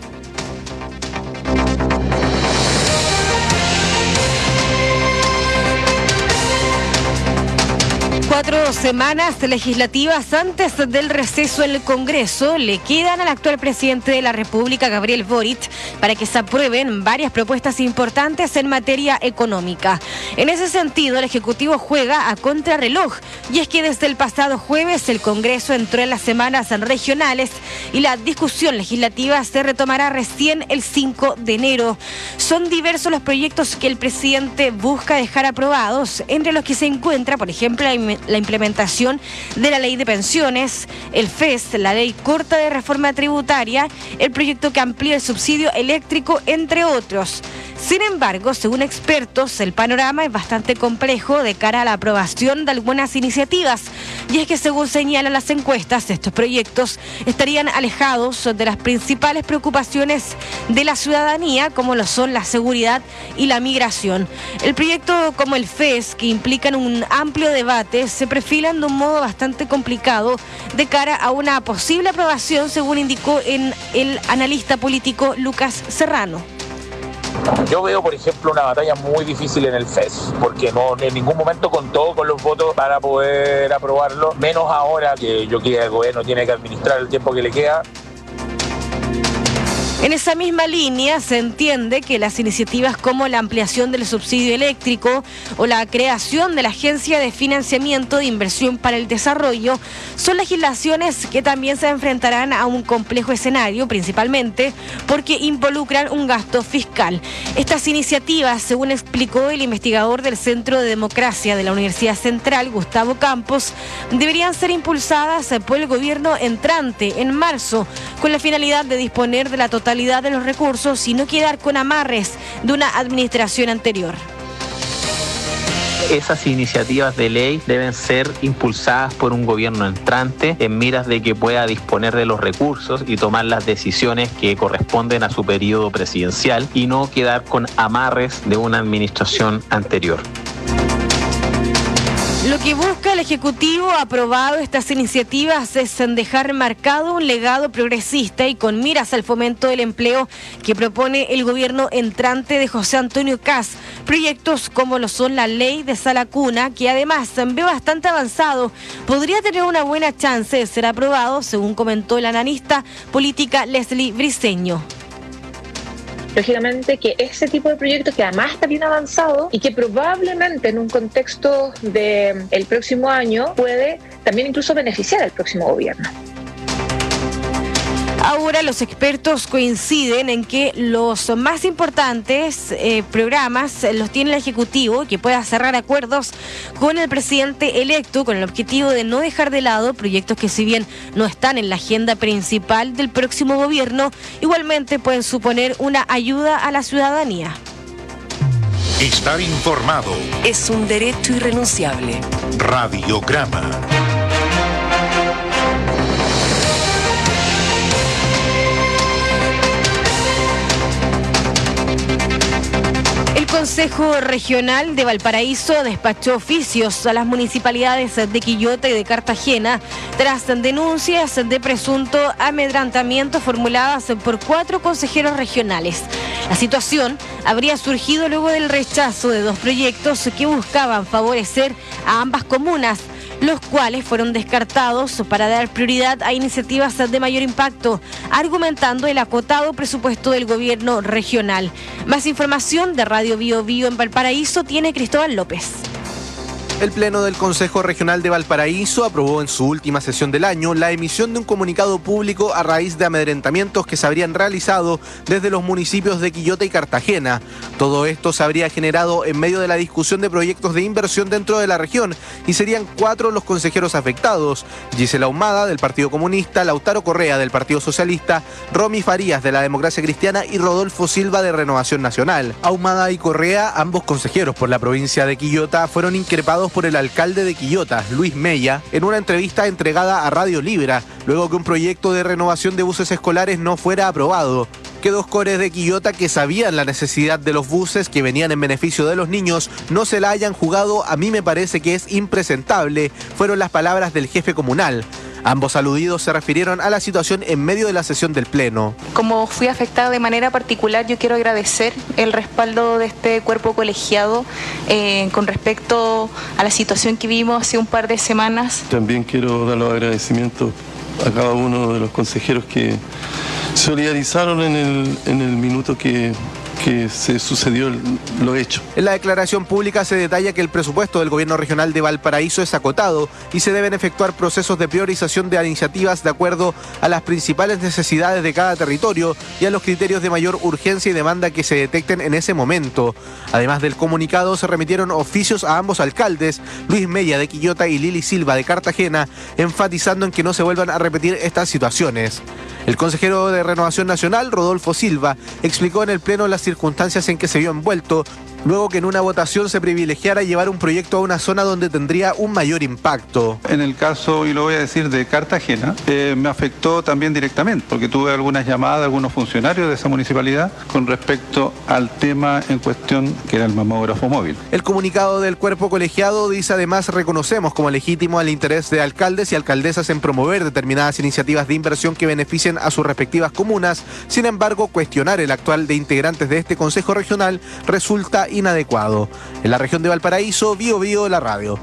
Speaker 2: Cuatro semanas legislativas antes del receso en el Congreso le quedan al actual presidente de la República, Gabriel Boric, para que se aprueben varias propuestas importantes en materia económica. En ese sentido, el Ejecutivo juega a contrarreloj, y es que desde el pasado jueves el Congreso entró en las semanas regionales y la discusión legislativa se retomará recién el cinco de enero. Son diversos los proyectos que el presidente busca dejar aprobados, entre los que se encuentra, por ejemplo, la la implementación de la ley de pensiones, el F E S, la ley corta de reforma tributaria, el proyecto que amplía el subsidio eléctrico, entre otros. Sin embargo, según expertos, el panorama es bastante complejo de cara a la aprobación de algunas iniciativas, Y es que según señalan las encuestas, estos proyectos estarían alejados de las principales preocupaciones de la ciudadanía, como lo son la seguridad y la migración. El proyecto como el F E S, que implican un amplio debate, se perfilan de un modo bastante complicado de cara a una posible aprobación, según indicó en el analista político Lucas Serrano.
Speaker 4: Yo veo, por ejemplo, una batalla muy difícil en el F E S, porque no en ningún momento contó con los votos para poder aprobarlo, menos ahora que yo creo que el gobierno tiene que administrar el tiempo que le queda.
Speaker 2: En esa misma línea se entiende que las iniciativas como la ampliación del subsidio eléctrico o la creación de la Agencia de Financiamiento de Inversión para el Desarrollo son legislaciones que también se enfrentarán a un complejo escenario, principalmente porque involucran un gasto fiscal. Estas iniciativas, según explicó el investigador del Centro de Democracia de la Universidad Central, Gustavo Campos, deberían ser impulsadas por el gobierno entrante en marzo, con la finalidad de disponer de la totalidad de los recursos y no quedar con amarres de una administración anterior.
Speaker 7: Esas iniciativas de ley deben ser impulsadas por un gobierno entrante en miras de que pueda disponer de los recursos y tomar las decisiones que corresponden a su periodo presidencial y no quedar con amarres de una administración anterior.
Speaker 2: Lo que busca el Ejecutivo aprobado estas iniciativas es dejar marcado un legado progresista y con miras al fomento del empleo que propone el gobierno entrante de José Antonio Kast. Proyectos como lo son la ley de sala cuna, que además ve bastante avanzado, podría tener una buena chance de ser aprobado, según comentó el analista política Leslie Briceño.
Speaker 8: Lógicamente que ese tipo de proyectos que además está bien avanzado y que probablemente en un contexto del próximo año puede también incluso beneficiar al próximo gobierno.
Speaker 2: Ahora los expertos coinciden en que los más importantes eh, programas los tiene el Ejecutivo, que pueda cerrar acuerdos con el presidente electo con el objetivo de no dejar de lado proyectos que, si bien no están en la agenda principal del próximo gobierno, igualmente pueden suponer una ayuda a la ciudadanía.
Speaker 5: Estar informado
Speaker 27: es un derecho irrenunciable.
Speaker 5: Radiograma.
Speaker 2: El Consejo Regional de Valparaíso despachó oficios a las municipalidades de Quillota y de Cartagena tras denuncias de presunto amedrentamiento formuladas por cuatro consejeros regionales. La situación habría surgido luego del rechazo de dos proyectos que buscaban favorecer a ambas comunas, los cuales fueron descartados para dar prioridad a iniciativas de mayor impacto, argumentando el acotado presupuesto del gobierno regional. Más información de Radio Bio Bio en Valparaíso tiene Cristóbal López.
Speaker 9: El Pleno del Consejo Regional de Valparaíso aprobó en su última sesión del año la emisión de un comunicado público a raíz de amedrentamientos que se habrían realizado desde los municipios de Quillota y Cartagena. Todo esto se habría generado en medio de la discusión de proyectos de inversión dentro de la región y serían cuatro los consejeros afectados: Gisela Ahumada del Partido Comunista, Lautaro Correa del Partido Socialista, Romy Farías de la Democracia Cristiana y Rodolfo Silva de Renovación Nacional. Ahumada y Correa, ambos consejeros por la provincia de Quillota, fueron increpados por el alcalde de Quillota, Luis Mella, en una entrevista entregada a Radio Libra, luego que un proyecto de renovación de buses escolares no fuera aprobado. Que dos cores de Quillota que sabían la necesidad de los buses que venían en beneficio de los niños no se la hayan jugado, a mí me parece que es impresentable, fueron las palabras del jefe comunal. Ambos aludidos se refirieron a la situación en medio de la sesión del Pleno.
Speaker 10: Como fui afectada de manera particular, yo quiero agradecer el respaldo de este cuerpo colegiado eh, con respecto a la situación que vimos hace un par de semanas.
Speaker 20: También quiero dar los agradecimientos a cada uno de los consejeros que solidarizaron en el, en el minuto que... que se sucedió lo hecho.
Speaker 9: En la declaración pública se detalla que el presupuesto del gobierno regional de Valparaíso es acotado y se deben efectuar procesos de priorización de iniciativas de acuerdo a las principales necesidades de cada territorio y a los criterios de mayor urgencia y demanda que se detecten en ese momento. Además del comunicado, se remitieron oficios a ambos alcaldes, Luis Mella de Quillota y Lili Silva de Cartagena, enfatizando en que no se vuelvan a repetir estas situaciones. El consejero de Renovación Nacional, Rodolfo Silva, explicó en el Pleno las circunstancias en que se vio envuelto luego que en una votación se privilegiara llevar un proyecto a una zona donde tendría un mayor impacto.
Speaker 19: En el caso, y lo voy a decir, de Cartagena, eh, me afectó también directamente, porque tuve algunas llamadas de algunos funcionarios de esa municipalidad con respecto al tema en cuestión, que era el mamógrafo móvil.
Speaker 9: El comunicado del cuerpo colegiado dice además: reconocemos como legítimo el interés de alcaldes y alcaldesas en promover determinadas iniciativas de inversión que beneficien a sus respectivas comunas. Sin embargo, cuestionar el actual de integrantes de este Consejo Regional resulta inadecuado. En la región de Valparaíso, Bío Bío, la radio.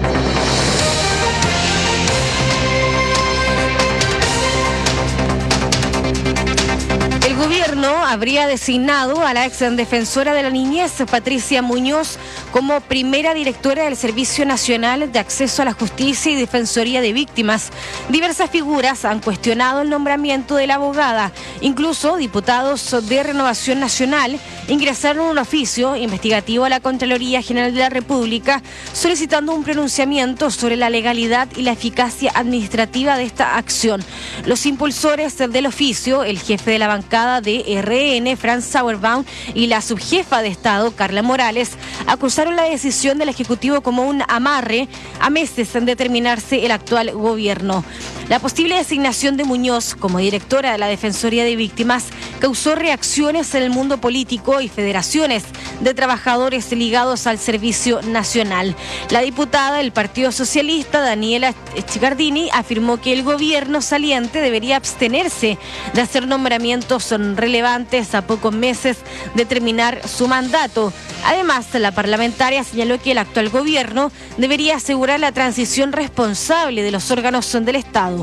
Speaker 2: El gobierno habría designado a la ex defensora de la niñez, Patricia Muñoz, como primera directora del Servicio Nacional de Acceso a la Justicia y Defensoría de Víctimas. Diversas figuras han cuestionado el nombramiento de la abogada. Incluso diputados de Renovación Nacional ingresaron un oficio investigativo a la Contraloría General de la República solicitando un pronunciamiento sobre la legalidad y la eficacia administrativa de esta acción. Los impulsores del oficio, el jefe de la bancada de R N, Franz Sauerbaum, y la subjefa de Estado, Carla Morales, acusaron la decisión del Ejecutivo como un amarre a meses en determinarse el actual gobierno. La posible designación de Muñoz como directora de la Defensoría de Víctimas causó reacciones en el mundo político y federaciones de trabajadores ligados al Servicio Nacional. La diputada del Partido Socialista, Daniela Chicardini, afirmó que el gobierno saliente debería abstenerse de hacer nombramientos relevantes a pocos meses de terminar su mandato. Además, la parlamentaria señaló que el actual gobierno debería asegurar la transición responsable de los órganos del Estado.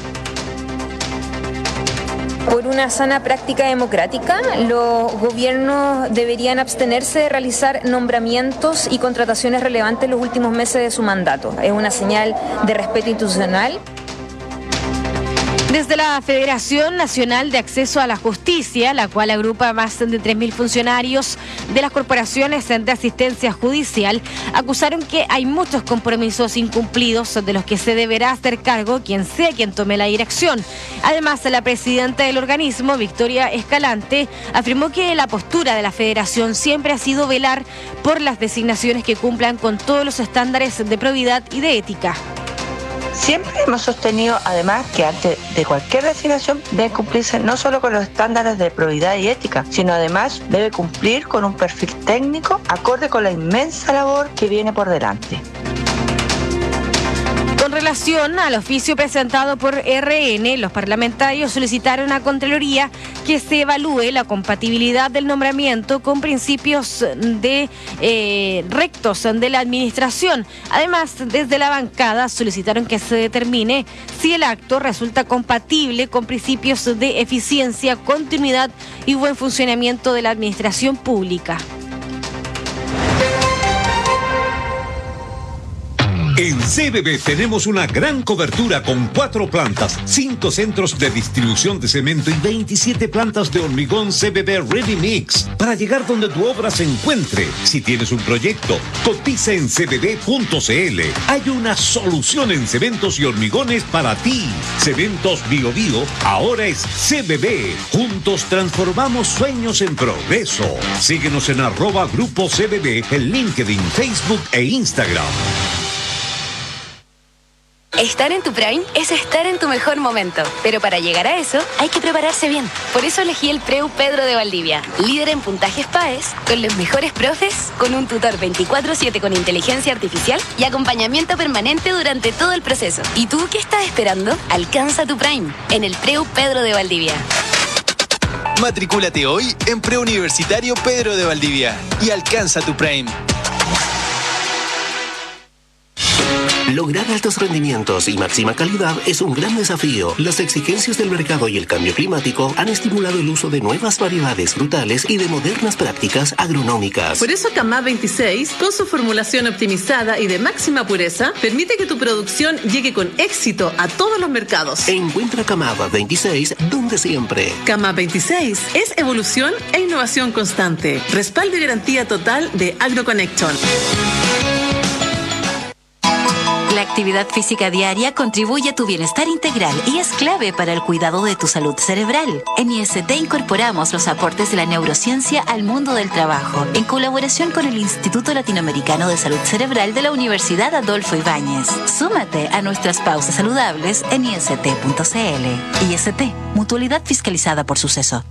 Speaker 11: Por una sana práctica democrática, los gobiernos deberían abstenerse de realizar nombramientos y contrataciones relevantes en los últimos meses de su mandato. Es una señal de respeto institucional.
Speaker 2: Desde la Federación Nacional de Acceso a la Justicia, la cual agrupa más de tres mil funcionarios de las corporaciones de asistencia judicial, acusaron que hay muchos compromisos incumplidos de los que se deberá hacer cargo quien sea quien tome la dirección. Además, la presidenta del organismo, Victoria Escalante, afirmó que la postura de la Federación siempre ha sido velar por las designaciones que cumplan con todos los estándares de probidad y de ética.
Speaker 12: Siempre hemos sostenido, además, que antes de cualquier designación debe cumplirse no solo con los estándares de probidad y ética, sino además debe cumplir con un perfil técnico acorde con la inmensa labor que viene por delante.
Speaker 2: Con relación al oficio presentado por R N, los parlamentarios solicitaron a Contraloría que se evalúe la compatibilidad del nombramiento con principios de eh, rectos de la administración. Además, desde la bancada solicitaron que se determine si el acto resulta compatible con principios de eficiencia, continuidad y buen funcionamiento de la administración pública.
Speaker 13: En C B B tenemos una gran cobertura con cuatro plantas, cinco centros de distribución de cemento y veintisiete plantas de hormigón C B B Ready Mix para llegar donde tu obra se encuentre. Si tienes un proyecto, cotiza en c b b punto c l. Hay una solución en cementos y hormigones para ti. Cementos Bio Bio ahora es C B B. Juntos transformamos sueños en progreso. Síguenos en arroba Grupo C B B en LinkedIn, Facebook e Instagram.
Speaker 15: Estar en tu Prime es estar en tu mejor momento, pero para llegar a eso hay que prepararse bien. Por eso elegí el Preu Pedro de Valdivia, líder en puntajes P A E S, con los mejores profes, con un tutor veinticuatro siete con inteligencia artificial y acompañamiento permanente durante todo el proceso. ¿Y tú qué estás esperando? Alcanza tu Prime en el Preu Pedro de Valdivia.
Speaker 16: Matricúlate hoy en Preuniversitario Pedro de Valdivia y alcanza tu Prime.
Speaker 22: Lograr altos rendimientos y máxima calidad es un gran desafío. Las exigencias del mercado y el cambio climático han estimulado el uso de nuevas variedades frutales y de modernas prácticas agronómicas.
Speaker 23: Por eso Camá veintiséis, con su formulación optimizada y de máxima pureza, permite que tu producción llegue con éxito a todos los mercados.
Speaker 22: Encuentra Camá veintiséis donde siempre.
Speaker 23: Camá veintiséis es evolución e innovación constante. Respaldo y garantía total de AgroConnector.
Speaker 2: La
Speaker 1: La actividad física diaria contribuye a tu bienestar integral y es clave para el cuidado de tu salud cerebral. En I S T incorporamos los aportes de la neurociencia al mundo del trabajo, en colaboración con el Instituto Latinoamericano de Salud Cerebral de la Universidad Adolfo Ibáñez. Súmate a nuestras pausas saludables en I S T punto C L. I S T, mutualidad fiscalizada por Suceso.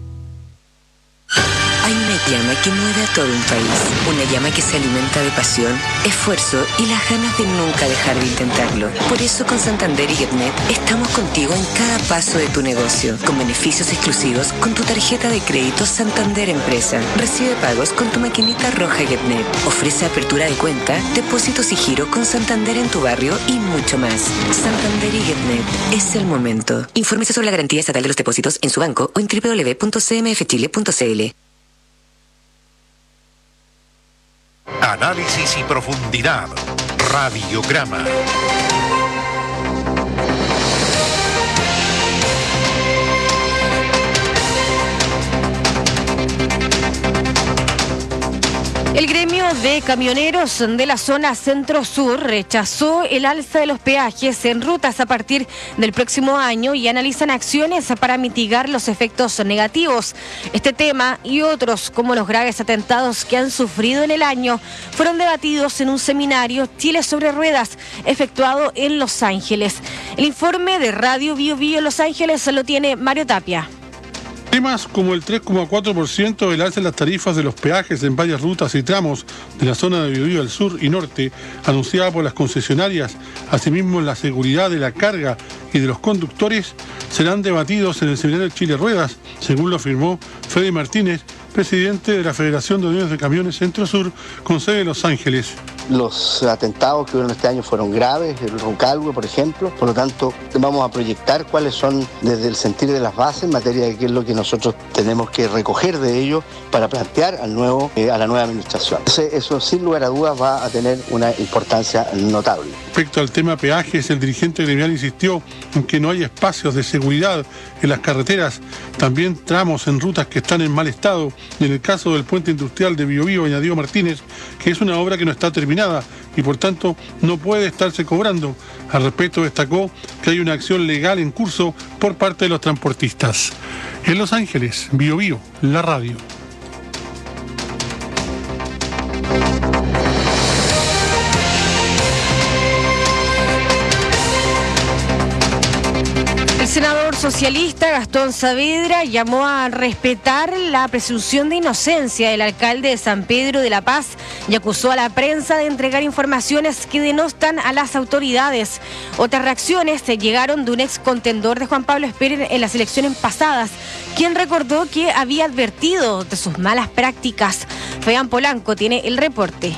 Speaker 27: Hay una llama que mueve a todo un país, una llama que se alimenta de pasión, esfuerzo y las ganas de nunca dejar de intentarlo. Por eso con Santander y Getnet estamos contigo en cada paso de tu negocio, con beneficios exclusivos con tu tarjeta de crédito Santander Empresa. Recibe pagos con tu maquinita roja Getnet. Ofrece apertura de cuenta, depósitos y giro con Santander en tu barrio y mucho más. Santander y Getnet, es el momento. Infórmese sobre la garantía estatal de los depósitos en su banco o en doble u doble u doble u punto c m f chile punto c l.
Speaker 5: Análisis y profundidad. Radiograma.
Speaker 2: El gremio de camioneros de la zona centro-sur rechazó el alza de los peajes en rutas a partir del próximo año y analizan acciones para mitigar los efectos negativos. Este tema y otros, como los graves atentados que han sufrido en el año, fueron debatidos en un seminario Chile sobre Ruedas efectuado en Los Ángeles. El informe de Radio Bio Bio Los Ángeles lo tiene Mario Tapia.
Speaker 3: Temas como el tres coma cuatro por ciento del alza en las tarifas de los peajes en varias rutas y tramos de la zona de Biobío del sur y norte, anunciada por las concesionarias, asimismo la seguridad de la carga y de los conductores, serán debatidos en el seminario Chile Ruedas, según lo afirmó Fede Martínez, presidente de la Federación de Uniones de Camiones Centro-Sur, con sede en Los Ángeles.
Speaker 6: Los atentados que hubieron este año fueron graves, el Roncalwe, por ejemplo, por lo tanto vamos a proyectar cuáles son desde el sentir de las bases en materia de qué es lo que nosotros tenemos que recoger de ellos para plantear al nuevo, eh, a la nueva administración. Entonces, eso sin lugar a dudas va a tener una importancia notable.
Speaker 3: Respecto al tema peajes, el dirigente gremial insistió en que no hay espacios de seguridad en las carreteras, también tramos en rutas que están en mal estado, y en el caso del puente industrial de Biobío, añadió Martínez, que es una obra que no está terminada y por tanto no puede estarse cobrando. Al respecto destacó que hay una acción legal en curso por parte de los transportistas. En Los Ángeles, Biobío, la radio.
Speaker 2: El senador socialista Gastón Saavedra llamó a respetar la presunción de inocencia del alcalde de San Pedro de la Paz y acusó a la prensa de entregar informaciones que denostan a las autoridades. Otras reacciones se llegaron de un ex contendor de Juan Pablo Espérer en las elecciones pasadas, quien recordó que había advertido de sus malas prácticas. Fean Polanco tiene el reporte.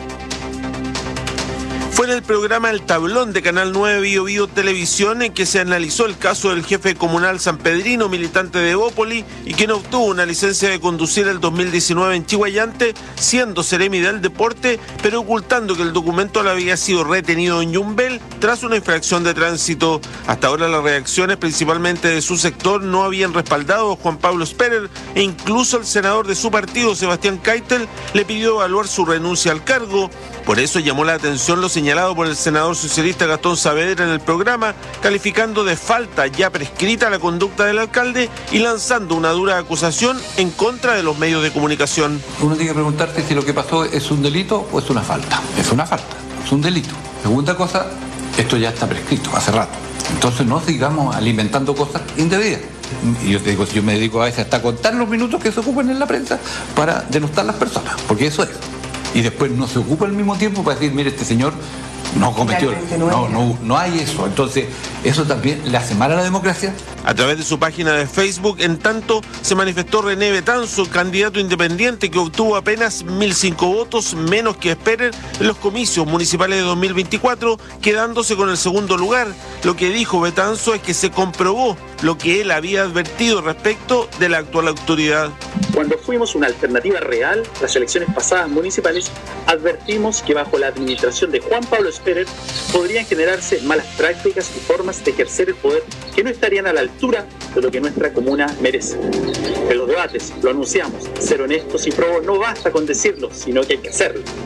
Speaker 14: Fue en el programa El Tablón de Canal nueve Bio Bio Televisión en que se analizó el caso del jefe comunal sanpedrino, militante de Evópoli, y quien obtuvo una licencia de conducir el dos mil diecinueve en Chihuayante, siendo seremi del deporte, pero ocultando que el documento le había sido retenido en Yumbel tras una infracción de tránsito. Hasta ahora las reacciones, principalmente de su sector, no habían respaldado a Juan Pablo Espérer, e incluso el senador de su partido, Sebastián Keitel, le pidió evaluar su renuncia al cargo. Por eso llamó la atención lo señalado por el senador socialista Gastón Saavedra en el programa, calificando de falta ya prescrita la conducta del alcalde y lanzando una dura acusación en contra de los medios de comunicación.
Speaker 24: Uno tiene que preguntarse si lo que pasó es un delito o es una falta. Es una falta, es un delito. Segunda cosa, esto ya está prescrito hace rato. Entonces no sigamos alimentando cosas indebidas. Y yo te digo, yo me dedico a veces hasta contar los minutos que se ocupan en la prensa para denostar a las personas, porque eso es. Y después no se ocupa al mismo tiempo para decir, mire, este señor no cometió, no, no, no hay eso. Entonces, eso también le hace mal a la democracia.
Speaker 14: A través de su página de Facebook, en tanto, se manifestó René Betanzo, candidato independiente que obtuvo apenas mil cinco votos, menos que Espérer en los comicios municipales de dos mil veinticuatro, quedándose con el segundo lugar. Lo que dijo Betanzo es que se comprobó lo que él había advertido respecto de la actual autoridad.
Speaker 25: Cuando fuimos una alternativa real, las elecciones pasadas municipales, advertimos que bajo la administración de Juan Pablo Espérer podrían generarse malas prácticas y formas de ejercer el poder que no estarían a la altura de lo que nuestra comuna merece. En los debates lo anunciamos, ser honestos y probos no basta con decirlo, sino que hay que hacerlo.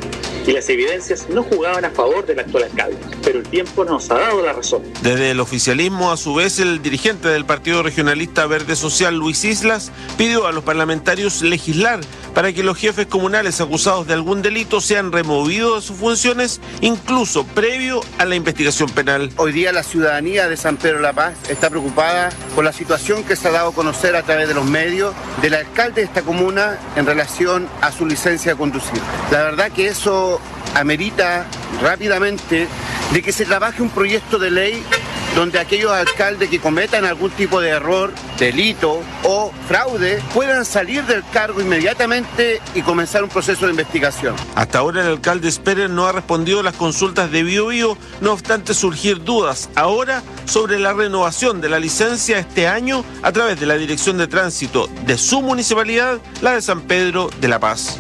Speaker 25: y las evidencias no jugaban a favor del actual alcalde, pero el tiempo nos ha dado la razón.
Speaker 14: Desde el oficialismo, a su vez, el dirigente del Partido Regionalista Verde Social, Luis Islas, pidió a los parlamentarios legislar para que los jefes comunales acusados de algún delito sean removidos de sus funciones, incluso previo a la investigación penal.
Speaker 4: Hoy día la ciudadanía de San Pedro de la Paz está preocupada por la situación que se ha dado a conocer a través de los medios del alcalde de esta comuna en relación a su licencia de conducir. La verdad que eso amerita rápidamente de que se trabaje un proyecto de ley donde aquellos alcaldes que cometan algún tipo de error, delito o fraude puedan salir del cargo inmediatamente y comenzar un proceso de investigación.
Speaker 14: Hasta ahora el alcalde Pérez no ha respondido a las consultas de Bío Bío, no obstante surgir dudas ahora sobre la renovación de la licencia este año a través de la Dirección de Tránsito de su municipalidad, la de San Pedro de la Paz.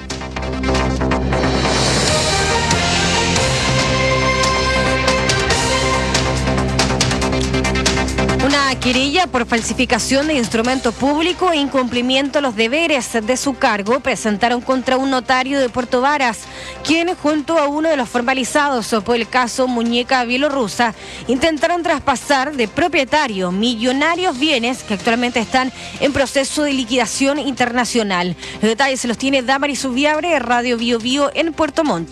Speaker 2: Una querella por falsificación de instrumento público e incumplimiento de los deberes de su cargo presentaron contra un notario de Puerto Varas, quien junto a uno de los formalizados por el caso Muñeca Bielorrusa intentaron traspasar de propietario millonarios bienes que actualmente están en proceso de liquidación internacional. Los detalles se los tiene Damaris Ubiabre, Radio Bío Bío en Puerto Montt.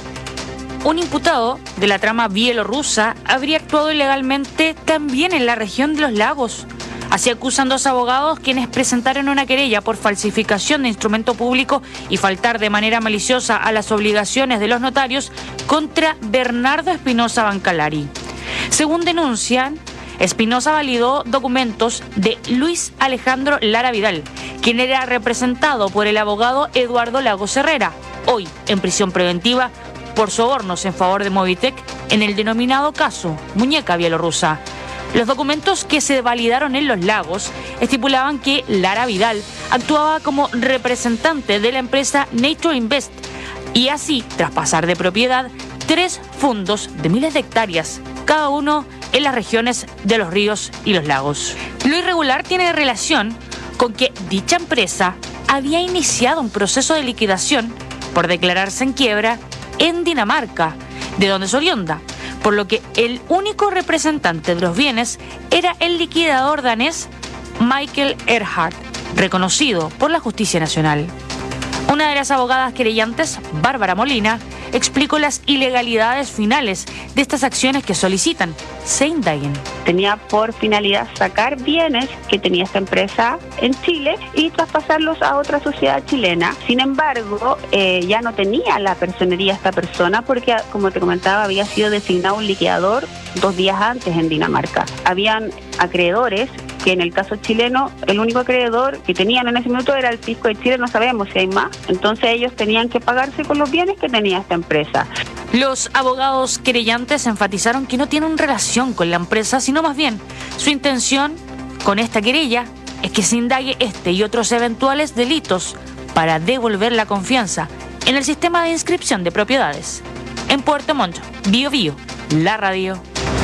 Speaker 7: Un imputado de la trama bielorrusa habría actuado ilegalmente también en la región de los lagos. Así acusan dos abogados quienes presentaron una querella por falsificación de instrumento público y faltar de manera maliciosa a las obligaciones de los notarios contra Bernardo Espinosa Bancalari. Según denuncian, Espinosa validó documentos de Luis Alejandro Lara Vidal, quien era representado por el abogado Eduardo Lagos Herrera, hoy en prisión preventiva por sobornos en favor de Movitec en el denominado caso Muñeca Bielorrusa. Los documentos que se validaron en Los Lagos estipulaban que Lara Vidal actuaba como representante de la empresa Nature Invest y así traspasar de propiedad tres fondos de miles de hectáreas, cada uno en las regiones de los ríos y los lagos. Lo irregular tiene relación con que dicha empresa había iniciado un proceso de liquidación por declararse en quiebra en Dinamarca, de donde es oriunda, por lo que el único representante de los bienes era el liquidador danés Michael Erhardt, reconocido por la Justicia Nacional. Una de las abogadas querellantes, Bárbara Molina, explicó las ilegalidades finales de estas acciones que solicitan se indaguen.
Speaker 8: Tenía por finalidad sacar bienes que tenía esta empresa en Chile y traspasarlos a otra sociedad chilena. Sin embargo, eh, ya no tenía la personería esta persona porque, como te comentaba, había sido designado un liquidador dos días antes en Dinamarca. Habían acreedores que en el caso chileno, el único acreedor que tenían en ese minuto era el fisco de Chile, no sabemos si hay más. Entonces ellos tenían que pagarse con los bienes que tenía esta empresa.
Speaker 7: Los abogados querellantes enfatizaron que no tienen relación con la empresa, sino más bien su intención con esta querella es que se indague este y otros eventuales delitos para devolver la confianza en el sistema de inscripción de propiedades. En Puerto Montt, Bío Bío, la radio.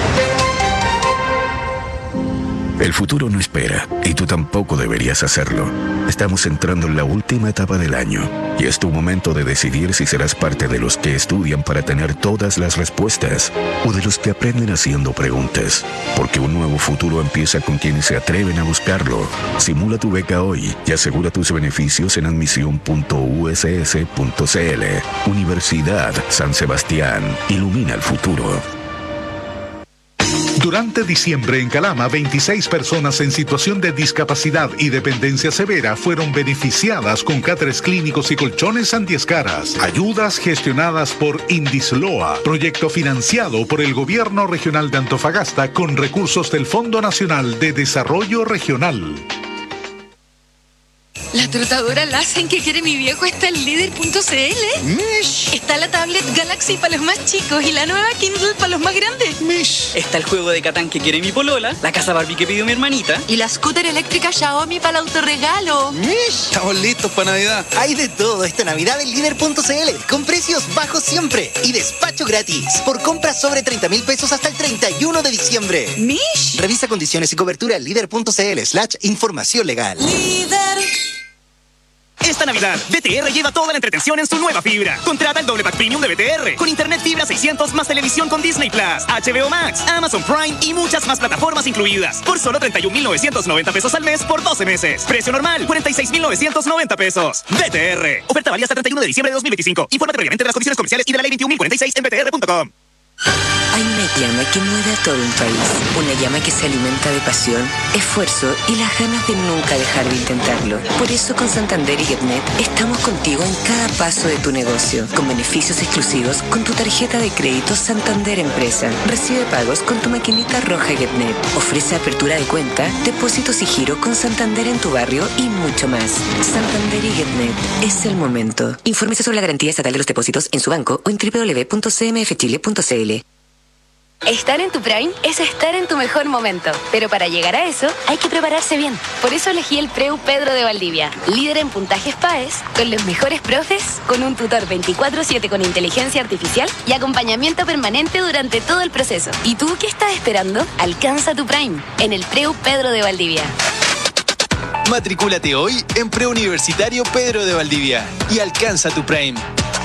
Speaker 17: El futuro no espera, y tú tampoco deberías hacerlo. Estamos entrando en la última etapa del año, y es tu momento de decidir si serás parte de los que estudian para tener todas las respuestas, o de los que aprenden haciendo preguntas. Porque un nuevo futuro empieza con quienes se atreven a buscarlo. Simula tu beca hoy y asegura tus beneficios en admisión punto u s s punto c l. Universidad San Sebastián. Ilumina el futuro.
Speaker 5: Durante diciembre en Calama, veintiséis personas en situación de discapacidad y dependencia severa fueron beneficiadas con catres clínicos y colchones antiescaras. Ayudas gestionadas por Indisloa, proyecto financiado por el Gobierno Regional de Antofagasta con recursos del Fondo Nacional de Desarrollo Regional.
Speaker 15: La trotadora Lassen que quiere mi viejo está en líder punto c l.
Speaker 18: Mish.
Speaker 15: Está la tablet Galaxy para los más chicos y la nueva Kindle para los más grandes.
Speaker 18: Mish. Está el juego de Catán que quiere mi polola, la casa Barbie que pidió mi hermanita.
Speaker 15: Y la scooter eléctrica Xiaomi para el autorregalo.
Speaker 18: Mish.
Speaker 16: Estamos listos para Navidad.
Speaker 18: Hay de todo esta Navidad en líder punto c l, con precios bajos siempre y despacho gratis. Por compras sobre treinta mil pesos hasta el treinta y uno de diciembre.
Speaker 15: Mish.
Speaker 18: Revisa condiciones y cobertura en líder punto c l slash información legal.
Speaker 15: Líder.
Speaker 9: Esta Navidad, B T R lleva toda la entretención en su nueva fibra. Contrata el doble pack premium de B T R con internet fibra seiscientos más televisión con Disney Plus, H B O Max, Amazon Prime y muchas más plataformas incluidas. Por solo treinta y un mil novecientos noventa pesos al mes por doce meses. Precio normal, cuarenta y seis mil novecientos noventa pesos. B T R. Oferta válida hasta treinta y uno de diciembre de dos mil veinticinco. Infórmate previamente de las condiciones comerciales y de la ley veintiún mil cuarenta y seis en b t r punto com.
Speaker 27: Hay una llama que mueve a todo un país. Una llama que se alimenta de pasión, esfuerzo y las ganas de nunca dejar de intentarlo. Por eso con Santander y GetNet estamos contigo en cada paso de tu negocio. Con beneficios exclusivos con tu tarjeta de crédito Santander Empresa. Recibe pagos con tu maquinita roja GetNet. Ofrece apertura de cuenta, depósitos y giro con Santander en tu barrio y mucho más. Santander y GetNet. Es el momento. Infórmese sobre la garantía estatal de los depósitos en su banco o en doble u doble u doble u punto c m f chile punto c l.
Speaker 15: Estar en tu Prime es estar en tu mejor momento, pero para llegar a eso hay que prepararse bien. Por eso elegí el Preu Pedro de Valdivia, líder en puntajes PAES, con los mejores profes, con un tutor veinticuatro siete con inteligencia artificial y acompañamiento permanente durante todo el proceso. ¿Y tú qué estás esperando? Alcanza tu Prime en el Preu Pedro de Valdivia.
Speaker 16: Matricúlate hoy en Preuniversitario Pedro de Valdivia y alcanza tu Prime.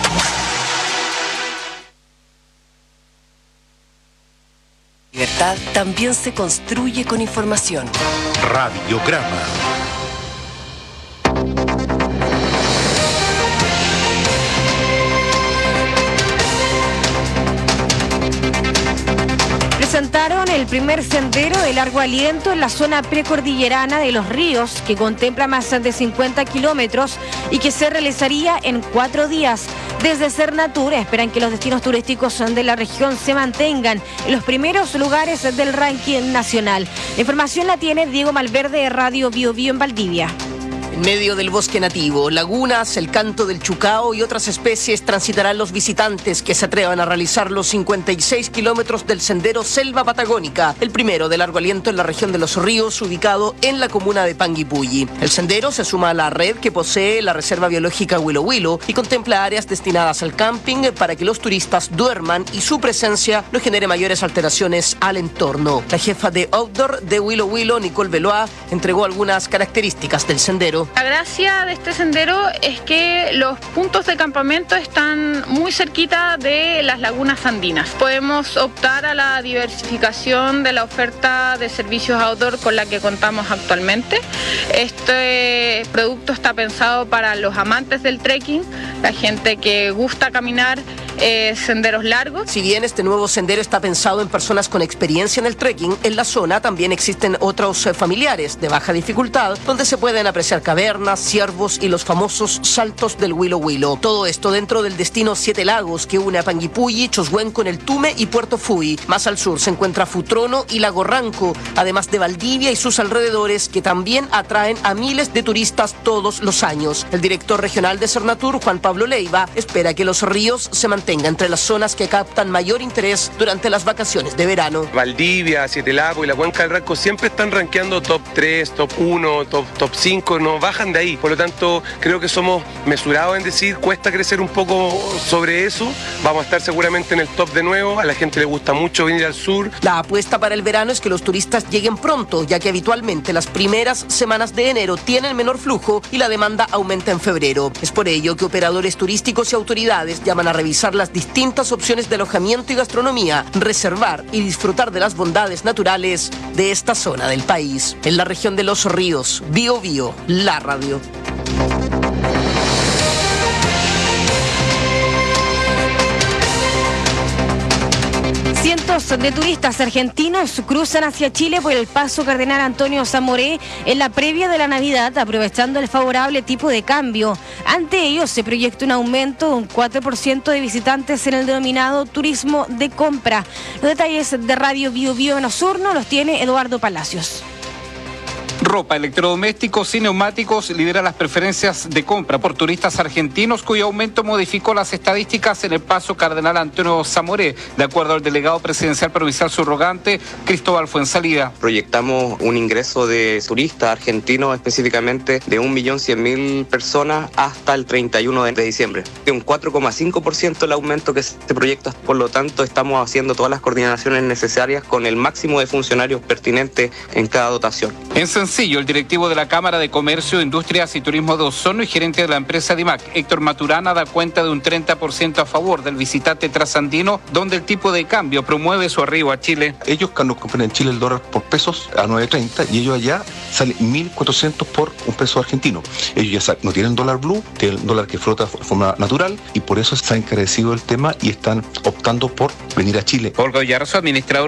Speaker 10: Libertad también se construye con información.
Speaker 5: Radiograma.
Speaker 2: Presentaron el primer sendero de largo aliento en la zona precordillerana de Los Ríos, que contempla más de cincuenta kilómetros y que se realizaría en cuatro días. Desde Cernatur esperan que los destinos turísticos de la región se mantengan en los primeros lugares del ranking nacional. La información la tiene Diego Malverde de Radio Bio Bio en Valdivia.
Speaker 10: En medio del bosque nativo, lagunas, el canto del chucao y otras especies transitarán los visitantes que se atrevan a realizar los cincuenta y seis kilómetros del sendero Selva Patagónica, el primero de largo aliento en la región de Los Ríos, ubicado en la comuna de Panguipulli. El sendero se suma a la red que posee la Reserva Biológica Huilo Huilo y contempla áreas destinadas al camping para que los turistas duerman y su presencia no genere mayores alteraciones al entorno. La jefa de Outdoor de Huilo Huilo, Nicole Veloa, entregó algunas características del sendero.
Speaker 11: La gracia de este sendero es que los puntos de campamento están muy cerquita de las lagunas andinas. Podemos optar a la diversificación de la oferta de servicios outdoor con la que contamos actualmente. Este producto está pensado para los amantes del trekking, la gente que gusta caminar Eh, senderos largos.
Speaker 10: Si bien este nuevo sendero está pensado en personas con experiencia en el trekking, en la zona también existen otros eh, familiares de baja dificultad, donde se pueden apreciar cavernas, ciervos y los famosos saltos del Huilo Huilo. Todo esto dentro del destino Siete Lagos, que une a Panguipulli, Choshuén con el Tume y Puerto Fui. Más al sur se encuentra Futrono y Lago Ranco, además de Valdivia y sus alrededores, que también atraen a miles de turistas todos los años. El director regional de Cernatur, Juan Pablo Leiva, espera que los ríos se mantengan entre las zonas que captan mayor interés durante las vacaciones de verano.
Speaker 19: Valdivia, Siete Lagos y la Cuenca del Ranco siempre están rankeando top tres, top uno, top, top cinco, no bajan de ahí. Por lo tanto, creo que somos mesurados en decir, cuesta crecer un poco sobre eso. Vamos a estar seguramente en el top de nuevo. A la gente le gusta mucho venir al sur.
Speaker 10: La apuesta para el verano es que los turistas lleguen pronto, ya que habitualmente las primeras semanas de enero tienen menor flujo y la demanda aumenta en febrero. Es por ello que operadores turísticos y autoridades llaman a revisar las distintas opciones de alojamiento y gastronomía, reservar y disfrutar de las bondades naturales de esta zona del país. En la región de Los Ríos, Bio Bio, la radio.
Speaker 2: Cientos de turistas argentinos cruzan hacia Chile por el paso Cardenal Antonio Zamoré en la previa de la Navidad, aprovechando el favorable tipo de cambio. Ante ello, se proyecta un aumento de un cuatro por ciento de visitantes en el denominado turismo de compra. Los detalles de Radio Bio Bio en Osorno los tiene Eduardo Palacios.
Speaker 20: Ropa, electrodomésticos y neumáticos lidera las preferencias de compra por turistas argentinos, cuyo aumento modificó las estadísticas en el paso Cardenal Antonio Zamoré, de acuerdo al delegado presidencial provincial subrogante Cristóbal Fuensalida.
Speaker 21: Proyectamos un ingreso de turistas argentinos específicamente de un millón cien mil personas hasta el treinta y uno de diciembre. De un cuatro coma cinco por ciento el aumento que se proyecta, por lo tanto estamos haciendo todas las coordinaciones necesarias con el máximo de funcionarios pertinentes en cada dotación.
Speaker 20: En Mancillo, el directivo de la Cámara de Comercio, Industrias y Turismo de Osorno y gerente de la empresa DIMAC, Héctor Maturana, da cuenta de un treinta por ciento a favor del visitante trasandino, donde el tipo de cambio promueve su arribo a Chile.
Speaker 1: Ellos cuando compran en Chile el dólar por pesos a nueve treinta y ellos allá salen mil cuatrocientos por un peso argentino. Ellos ya saben, no tienen dólar blue, tienen dólar que flota de forma natural y por eso se ha encarecido el tema y están optando por venir a Chile.
Speaker 20: Olga Villarzo, administrador